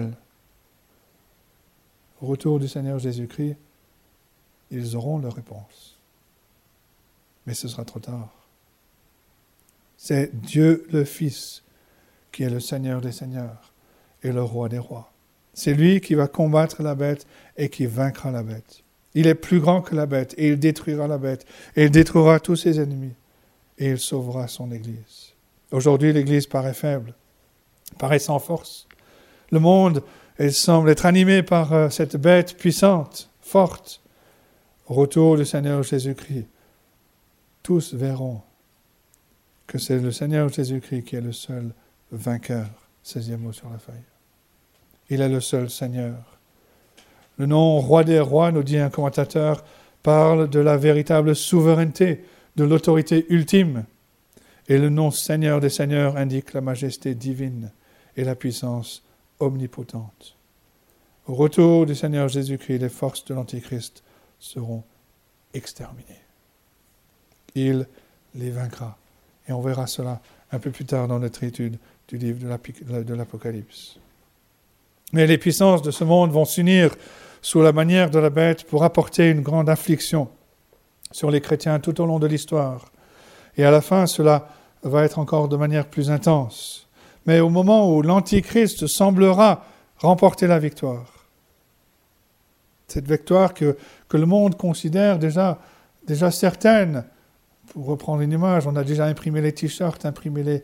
Au retour du Seigneur Jésus-Christ, ils auront leur réponse. Mais ce sera trop tard. C'est Dieu le Fils qui est le Seigneur des seigneurs et le roi des rois. C'est lui qui va combattre la bête et qui vaincra la bête. Il est plus grand que la bête et il détruira la bête et il détruira tous ses ennemis et il sauvera son Église. Aujourd'hui, l'Église paraît faible, paraît sans force. Le monde, il semble être animé par cette bête puissante, forte. Au retour du Seigneur Jésus-Christ, tous verront que c'est le Seigneur Jésus-Christ qui est le seul vainqueur. 16e mot sur la feuille. Il est le seul Seigneur. Le nom roi des rois, nous dit un commentateur, parle de la véritable souveraineté, de l'autorité ultime. Et le nom Seigneur des seigneurs indique la majesté divine et la puissance omnipotente. Au retour du Seigneur Jésus-Christ, les forces de l'Antichrist seront exterminées. Il les vaincra. Et on verra cela un peu plus tard dans notre étude du livre de l'Apocalypse. Mais les puissances de ce monde vont s'unir sous la manière de la bête pour apporter une grande affliction sur les chrétiens tout au long de l'histoire. Et à la fin, cela va être encore de manière plus intense. Mais au moment où l'Antichrist semblera remporter la victoire, cette victoire que le monde considère déjà certaine, pour reprendre une image, on a déjà imprimé les t-shirts, imprimé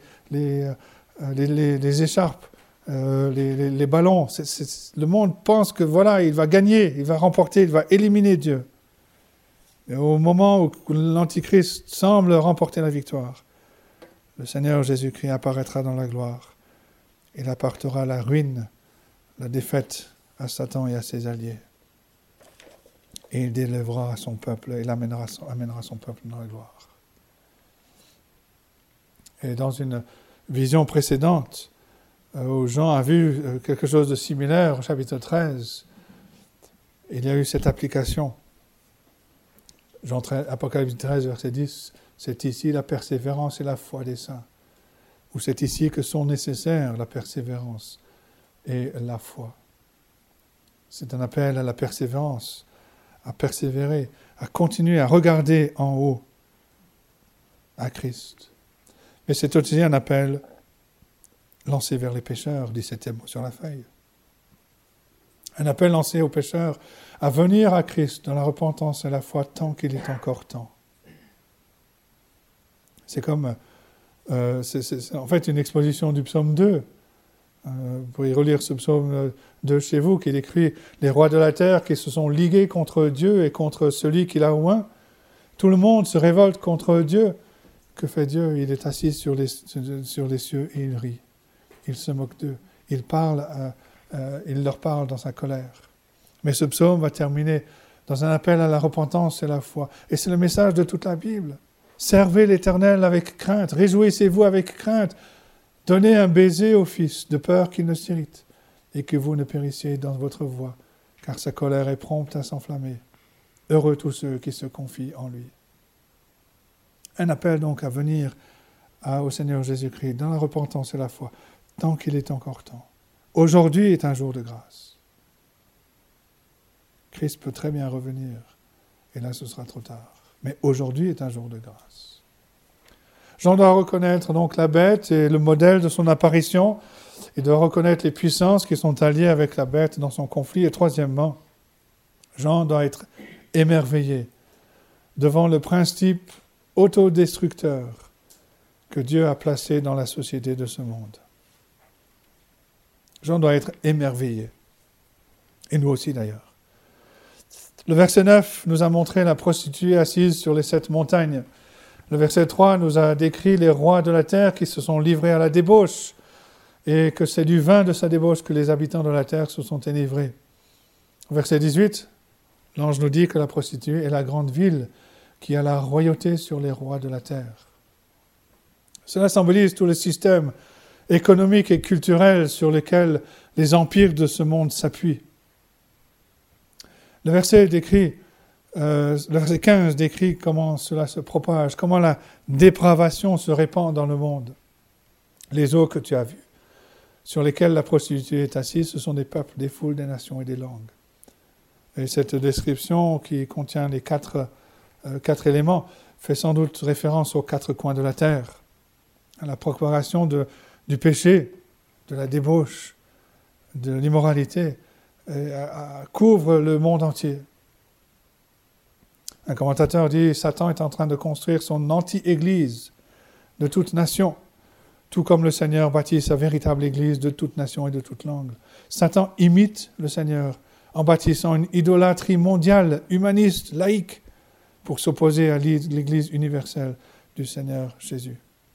les écharpes, les ballons. Le monde pense que voilà, il va gagner, il va remporter, il va éliminer Dieu. Et au moment où l'Antichrist semble remporter la victoire, le Seigneur Jésus-Christ apparaîtra dans la gloire. Il apportera la ruine, la défaite à Satan et à ses alliés. Et il délèvera son peuple, il amènera son peuple dans la gloire. Et dans une vision précédente, où Jean a vu quelque chose de similaire au chapitre 13, il y a eu cette application. Apocalypse 13, verset 10, c'est ici la persévérance et la foi des saints. Ou c'est ici que sont nécessaires la persévérance et la foi. C'est un appel à la persévérance, à persévérer, à continuer à regarder en haut à Christ. Mais c'est aussi un appel lancé vers les pécheurs, 17e mot sur la feuille. Un appel lancé aux pécheurs à venir à Christ dans la repentance et la foi tant qu'il est encore temps. C'est comme, c'est en fait une exposition du psaume 2. Vous pourriez relire ce psaume 2 chez vous qui décrit les rois de la terre qui se sont ligués contre Dieu et contre celui qui l'a oint. Tout le monde se révolte contre Dieu. Que fait Dieu? Il est assis sur les cieux et il rit. il se moque d'eux. Il leur parle dans sa colère. Mais ce psaume va terminer dans un appel à la repentance et à la foi. Et c'est le message de toute la Bible. Servez l'Éternel avec crainte, réjouissez-vous avec crainte. Donnez un baiser au Fils, de peur qu'il ne s'irrite, et que vous ne périssiez dans votre voie, car sa colère est prompte à s'enflammer. Heureux tous ceux qui se confient en lui. Un appel donc à venir au Seigneur Jésus-Christ dans la repentance et la foi, tant qu'il est encore temps. Aujourd'hui est un jour de grâce. Christ peut très bien revenir, et là ce sera trop tard. Mais aujourd'hui est un jour de grâce. Jean doit reconnaître donc la bête et le modèle de son apparition. Il doit reconnaître les puissances qui sont alliées avec la bête dans son conflit. Et troisièmement, Jean doit être émerveillé devant le principe autodestructeur que Dieu a placé dans la société de ce monde. Jean doit être émerveillé. Et nous aussi d'ailleurs. Le verset 9 nous a montré la prostituée assise sur les 7 montagnes. Le verset 3 nous a décrit les rois de la terre qui se sont livrés à la débauche et que c'est du vin de sa débauche que les habitants de la terre se sont enivrés. Au verset 18, l'ange nous dit que la prostituée est la grande ville qui a la royauté sur les rois de la terre. Cela symbolise tout le système économique et culturel sur lequel les empires de ce monde s'appuient. Le verset 15 décrit comment cela se propage, comment la dépravation se répand dans le monde. Les eaux que tu as vues, sur lesquelles la prostituée est assise, ce sont des peuples, des foules, des nations et des langues. Et cette description qui contient les quatre éléments fait sans doute référence aux 4 coins de la terre, à la procuration du péché, de la débauche, de l'immoralité, couvre le monde entier. Un commentateur dit « Satan est en train de construire son anti-église de toute nation, tout comme le Seigneur bâtit sa véritable église de toute nation et de toute langue. » Satan imite le Seigneur en bâtissant une idolâtrie mondiale, humaniste, laïque, pour s'opposer à l'église universelle du Seigneur Jésus.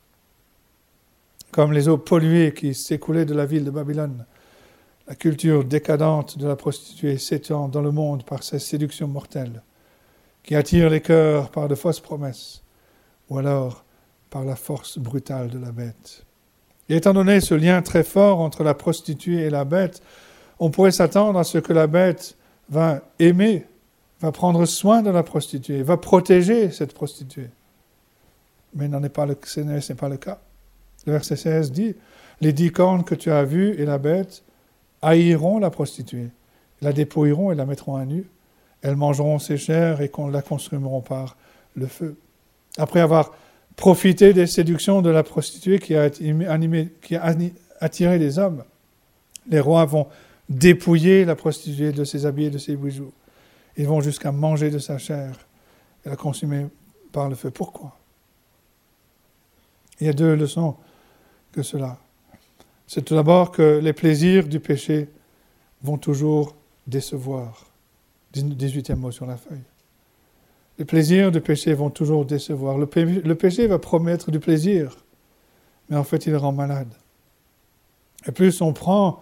Comme les eaux polluées qui s'écoulaient de la ville de Babylone, la culture décadente de la prostituée s'étend dans le monde par ses séductions mortelles, qui attirent les cœurs par de fausses promesses, ou alors par la force brutale de la bête. Et étant donné ce lien très fort entre la prostituée et la bête, on pourrait s'attendre à ce que la bête va aimer, va prendre soin de la prostituée, va protéger cette prostituée. Mais ce n'est pas le cas. Le verset 16 dit « Les 10 cornes que tu as vues et la bête haïront la prostituée, la dépouilleront et la mettront à nu. Elles mangeront ses chairs et la consumeront par le feu. » Après avoir profité des séductions de la prostituée qui a attiré les hommes, les rois vont dépouiller la prostituée de ses habits et de ses bijoux. Ils vont jusqu'à manger de sa chair et la consumer par le feu. Pourquoi ? Il y a 2 leçons que cela. C'est tout d'abord que les plaisirs du péché vont toujours décevoir. 18e mot sur la feuille. Les plaisirs du péché vont toujours décevoir. Le péché va promettre du plaisir, mais en fait il rend malade. Et plus on prend,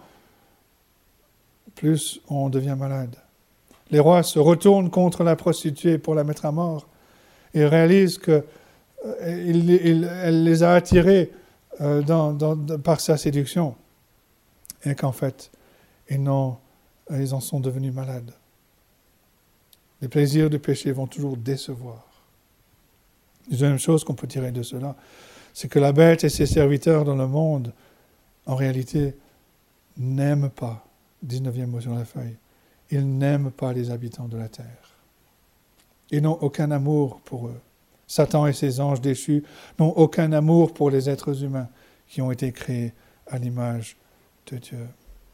plus on devient malade. Les rois se retournent contre la prostituée pour la mettre à mort et réalisent qu'elle les a attirés par sa séduction et qu'en fait, ils en sont devenus malades. Les plaisirs du péché vont toujours décevoir. La deuxième chose qu'on peut tirer de cela, c'est que la bête et ses serviteurs dans le monde, en réalité, n'aiment pas, 19e mot sur la feuille, ils n'aiment pas les habitants de la terre. Ils n'ont aucun amour pour eux. Satan et ses anges déchus n'ont aucun amour pour les êtres humains qui ont été créés à l'image de Dieu.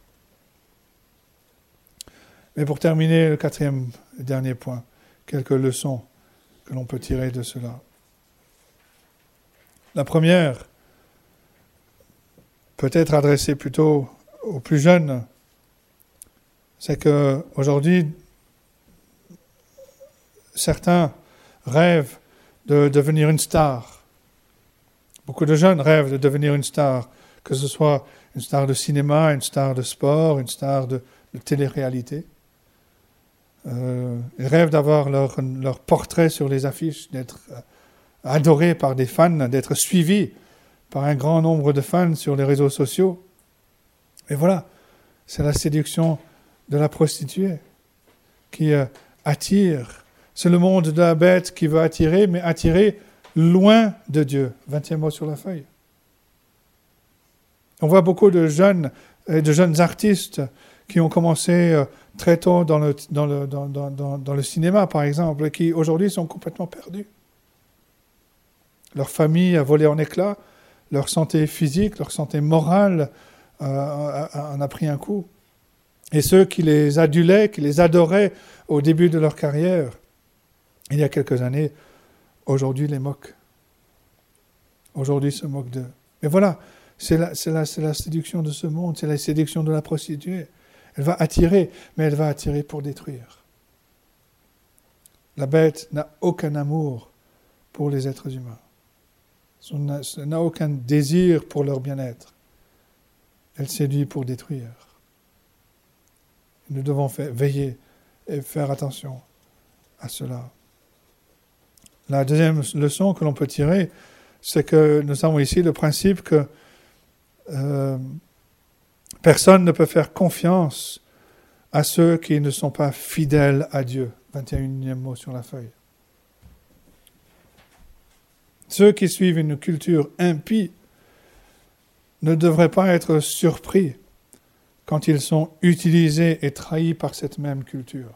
Mais pour terminer, le 4e et dernier point, quelques leçons que l'on peut tirer de cela. La première peut être adressée plutôt aux plus jeunes, c'est qu'aujourd'hui, certains rêvent de devenir une star. Beaucoup de jeunes rêvent de devenir une star, que ce soit une star de cinéma, une star de sport, une star de télé-réalité. Ils rêvent d'avoir leur portrait sur les affiches, d'être adorés par des fans, d'être suivis par un grand nombre de fans sur les réseaux sociaux. Et voilà, c'est la séduction de la prostituée qui attire. C'est le monde de la bête qui veut attirer, mais attirer loin de Dieu. 20e mot sur la feuille. On voit beaucoup de jeunes artistes qui ont commencé très tôt dans le cinéma, par exemple, et qui aujourd'hui sont complètement perdus. Leur famille a volé en éclats, leur santé physique, leur santé morale en a pris un coup. Et ceux qui les adulaient, qui les adoraient au début de leur carrière, il y a quelques années, aujourd'hui les moquent. Aujourd'hui se moquent d'eux. Et voilà, c'est la séduction de ce monde, c'est la séduction de la prostituée. Elle va attirer, mais elle va attirer pour détruire. La bête n'a aucun amour pour les êtres humains. Elle n'a aucun désir pour leur bien-être. Elle séduit pour détruire. Nous devons veiller et faire attention à cela. La deuxième leçon que l'on peut tirer, c'est que nous avons ici le principe que personne ne peut faire confiance à ceux qui ne sont pas fidèles à Dieu. 21e mot sur la feuille. Ceux qui suivent une culture impie ne devraient pas être surpris quand ils sont utilisés et trahis par cette même culture.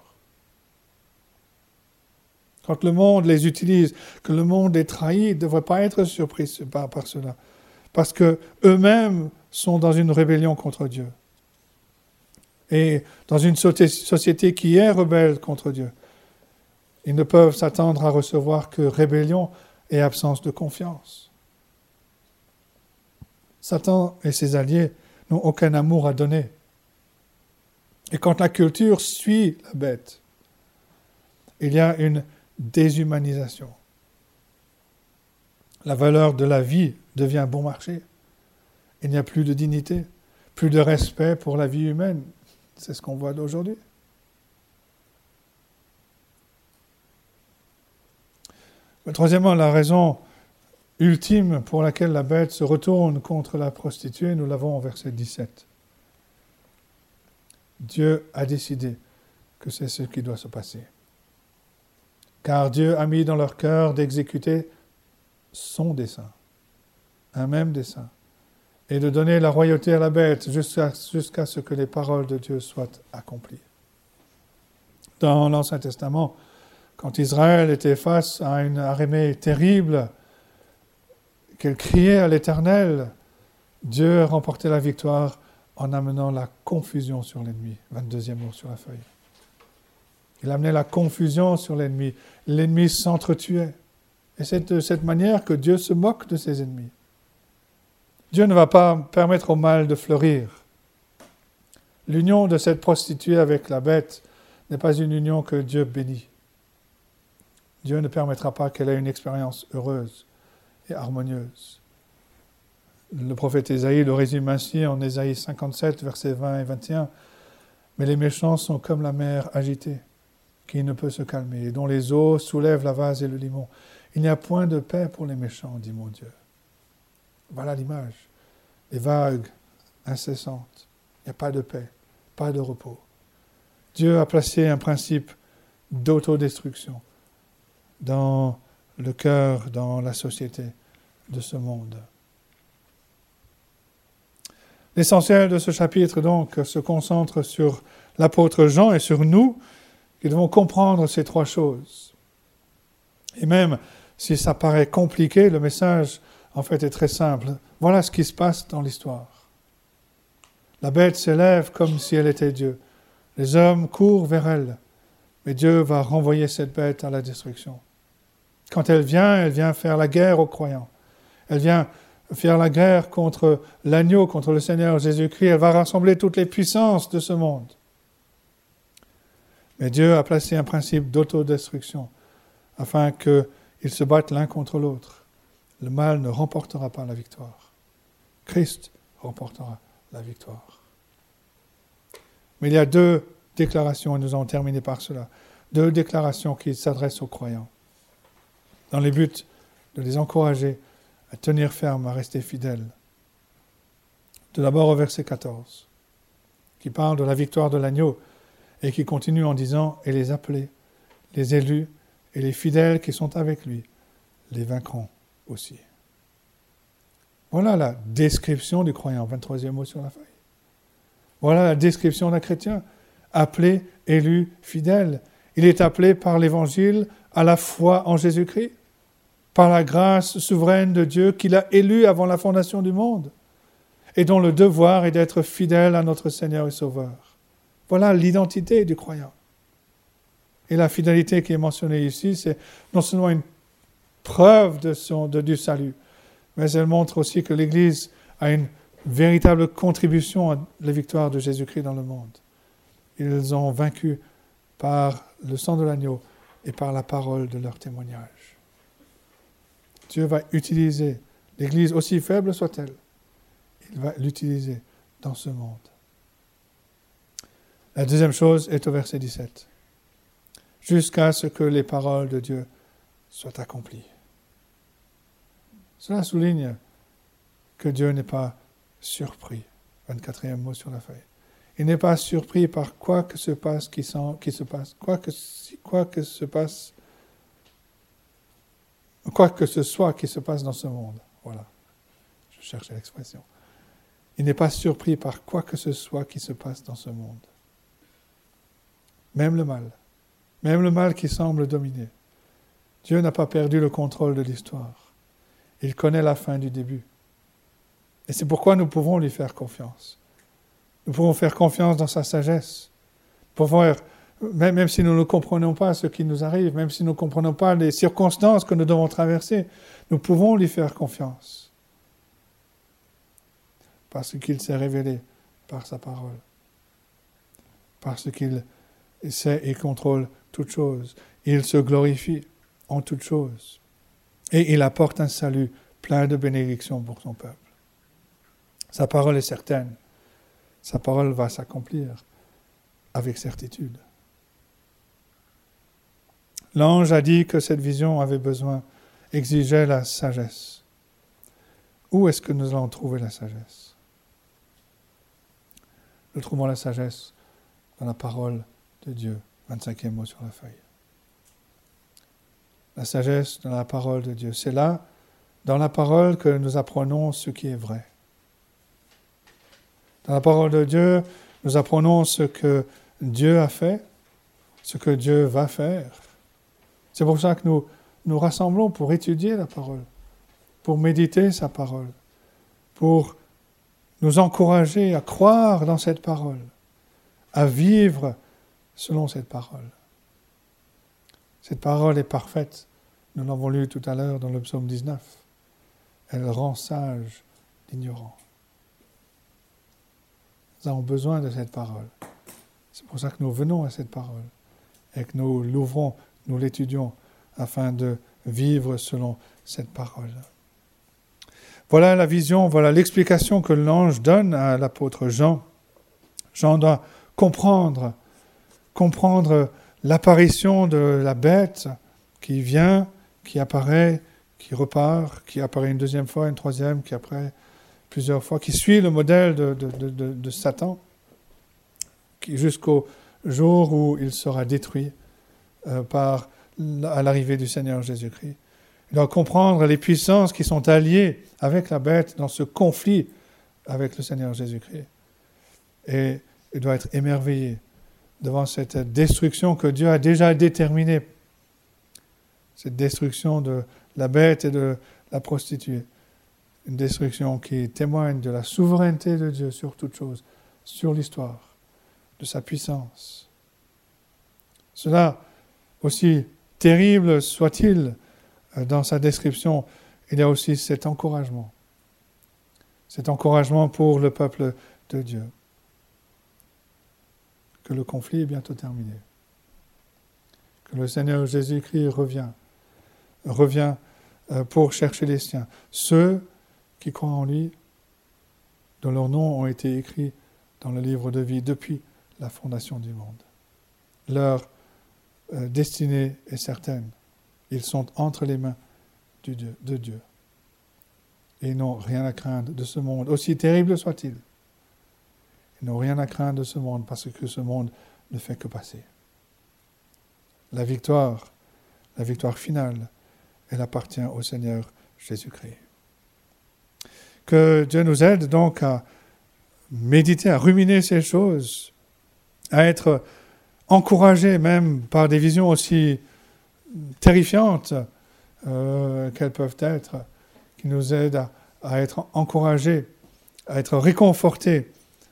Quand le monde les utilise, que le monde les trahit, ils ne devraient pas être surpris par cela. Parce qu'eux-mêmes sont dans une rébellion contre Dieu. Et dans une société qui est rebelle contre Dieu, ils ne peuvent s'attendre à recevoir que rébellion et absence de confiance. Satan et ses alliés n'ont aucun amour à donner. Et quand la culture suit la bête, il y a une déshumanisation. La valeur de la vie devient bon marché. Il n'y a plus de dignité, plus de respect pour la vie humaine. C'est ce qu'on voit d'aujourd'hui. Mais troisièmement, la raison ultime pour laquelle la bête se retourne contre la prostituée, nous l'avons au verset 17. Dieu a décidé que c'est ce qui doit se passer. Car Dieu a mis dans leur cœur d'exécuter son dessein, un même dessein, et de donner la royauté à la bête jusqu'à ce que les paroles de Dieu soient accomplies. Dans l'Ancien Testament, quand Israël était face à une arémée terrible, qu'elle criait à l'Éternel, Dieu remportait la victoire en amenant la confusion sur l'ennemi. 22e mot sur la feuille. Il amenait la confusion sur l'ennemi. L'ennemi s'entretuait. Et c'est de cette manière que Dieu se moque de ses ennemis. Dieu ne va pas permettre au mal de fleurir. L'union de cette prostituée avec la bête n'est pas une union que Dieu bénit. Dieu ne permettra pas qu'elle ait une expérience heureuse et harmonieuse. Le prophète Ésaïe le résume ainsi en Ésaïe 57, versets 20 et 21. « Mais les méchants sont comme la mer agitée, qui ne peut se calmer, et dont les eaux soulèvent la vase et le limon. Il n'y a point de paix pour les méchants, dit mon Dieu. » Voilà l'image. Les vagues incessantes. Il n'y a pas de paix, pas de repos. Dieu a placé un principe d'autodestruction dans le cœur, dans la société de ce monde. L'essentiel de ce chapitre, donc, se concentre sur l'apôtre Jean et sur nous, qui devons comprendre ces trois choses. Et même si ça paraît compliqué, le message, en fait, est très simple. Voilà ce qui se passe dans l'histoire. La bête s'élève comme si elle était Dieu. Les hommes courent vers elle, mais Dieu va renvoyer cette bête à la destruction. Quand elle vient faire la guerre aux croyants. Elle vient faire la guerre contre l'agneau, contre le Seigneur Jésus-Christ. Elle va rassembler toutes les puissances de ce monde. Mais Dieu a placé un principe d'autodestruction afin qu'ils se battent l'un contre l'autre. Le mal ne remportera pas la victoire. Christ remportera la victoire. Mais il y a deux déclarations, et nous allons terminer par cela, deux déclarations qui s'adressent aux croyants, dans le but de les encourager à tenir ferme, à rester fidèles. Tout d'abord au verset 14, qui parle de la victoire de l'agneau, et qui continue en disant « Et les appelés, les élus et les fidèles qui sont avec lui, les vaincront aussi. » Voilà la description du croyant, 23e mot sur la feuille. Voilà la description d'un chrétien, appelé, élu, fidèle. Il est appelé par l'Évangile à la foi en Jésus-Christ, par la grâce souveraine de Dieu qu'il a élu avant la fondation du monde, et dont le devoir est d'être fidèle à notre Seigneur et Sauveur. Voilà l'identité du croyant. Et la fidélité qui est mentionnée ici, c'est non seulement une preuve du salut, mais elle montre aussi que l'Église a une véritable contribution à la victoire de Jésus-Christ dans le monde. Ils ont vaincu par le sang de l'agneau et par la parole de leur témoignage. Dieu va utiliser l'Église, aussi faible soit-elle, il va l'utiliser dans ce monde. La deuxième chose est au verset 17. Jusqu'à ce que les paroles de Dieu soient accomplies. Cela souligne que Dieu n'est pas surpris. 24e mot sur la feuille. Il n'est pas surpris par quoi que ce soit qui se passe dans ce monde. Voilà. Je cherchais l'expression. Il n'est pas surpris par quoi que ce soit qui se passe dans ce monde. Même le mal qui semble dominer. Dieu n'a pas perdu le contrôle de l'histoire. Il connaît la fin du début. Et c'est pourquoi nous pouvons lui faire confiance. Nous pouvons faire confiance dans sa sagesse. Même si nous ne comprenons pas ce qui nous arrive, même si nous ne comprenons pas les circonstances que nous devons traverser, nous pouvons lui faire confiance. Parce qu'il s'est révélé par sa parole. Parce qu'il sait et contrôle toutes choses. Il se glorifie en toutes choses. Et il apporte un salut plein de bénédictions pour son peuple. Sa parole est certaine. Sa parole va s'accomplir avec certitude. L'ange a dit que cette vision exigeait la sagesse. Où est-ce que nous allons trouver la sagesse? Nous trouvons la sagesse dans la parole de Dieu. 25e mot sur la feuille. La sagesse dans la parole de Dieu. C'est là, dans la parole, que nous apprenons ce qui est vrai. Dans la parole de Dieu, nous apprenons ce que Dieu a fait, ce que Dieu va faire. C'est pour ça que nous nous rassemblons pour étudier la parole, pour méditer sa parole, pour nous encourager à croire dans cette parole, à vivre selon cette parole. Cette parole est parfaite. Nous l'avons lu tout à l'heure dans le psaume 19. Elle rend sage l'ignorant. Nous avons besoin de cette parole. C'est pour ça que nous venons à cette parole et que nous l'ouvrons, nous l'étudions afin de vivre selon cette parole. Voilà la vision, voilà l'explication que l'ange donne à l'apôtre Jean. Jean doit comprendre l'apparition de la bête qui vient, qui apparaît, qui repart, qui apparaît une deuxième fois, une troisième, qui apparaît plusieurs fois, qui suit le modèle de Satan, jusqu'au jour où il sera détruit à l'arrivée du Seigneur Jésus-Christ. Il doit comprendre les puissances qui sont alliées avec la bête dans ce conflit avec le Seigneur Jésus-Christ. Et il doit être émerveillé devant cette destruction que Dieu a déjà déterminée. Cette destruction de la bête et de la prostituée. Une destruction qui témoigne de la souveraineté de Dieu sur toute chose, sur l'histoire, de sa puissance. Cela, aussi terrible soit-il dans sa description, il y a aussi cet encouragement pour le peuple de Dieu. Que le conflit est bientôt terminé. Que le Seigneur Jésus-Christ revient pour chercher les siens. Ceux qui croient en lui dont leurs noms ont été écrits dans le livre de vie depuis la fondation du monde. Leur destinée est certaine. Ils sont entre les mains de Dieu. Et ils n'ont rien à craindre de ce monde, aussi terrible soit-il. Ils n'ont rien à craindre de ce monde parce que ce monde ne fait que passer. La victoire finale, elle appartient au Seigneur Jésus-Christ. Que Dieu nous aide donc à méditer, à ruminer ces choses, à être encouragés même par des visions aussi terrifiantes qu'elles peuvent être, qui nous aident à être encouragés, à être réconfortés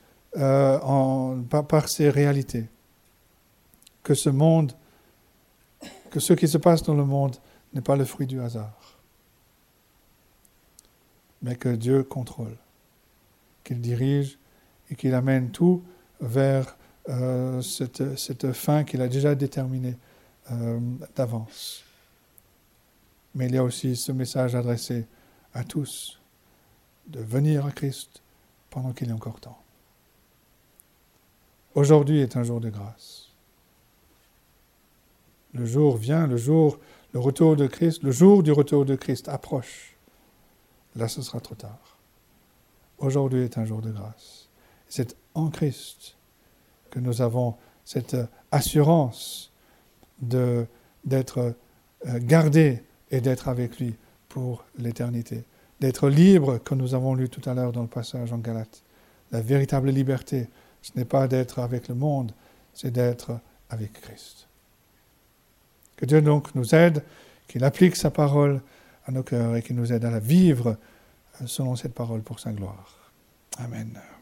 par ces réalités. Que ce monde, que ce qui se passe dans le monde n'est pas le fruit du hasard, mais que Dieu contrôle, qu'il dirige et qu'il amène tout vers cette fin qu'il a déjà déterminée d'avance. Mais il y a aussi ce message adressé à tous, de venir à Christ pendant qu'il est encore temps. Aujourd'hui est un jour de grâce. Le jour vient, le retour de Christ, le jour du retour de Christ approche. Là, ce sera trop tard. Aujourd'hui est un jour de grâce. C'est en Christ que nous avons cette assurance d'être gardés et d'être avec lui pour l'éternité. D'être libre, comme nous avons lu tout à l'heure dans le passage en Galates. La véritable liberté, ce n'est pas d'être avec le monde, c'est d'être avec Christ. Que Dieu donc nous aide, qu'il applique sa parole à nos cœurs et qu'il nous aide à la vivre selon cette parole pour sa gloire. Amen.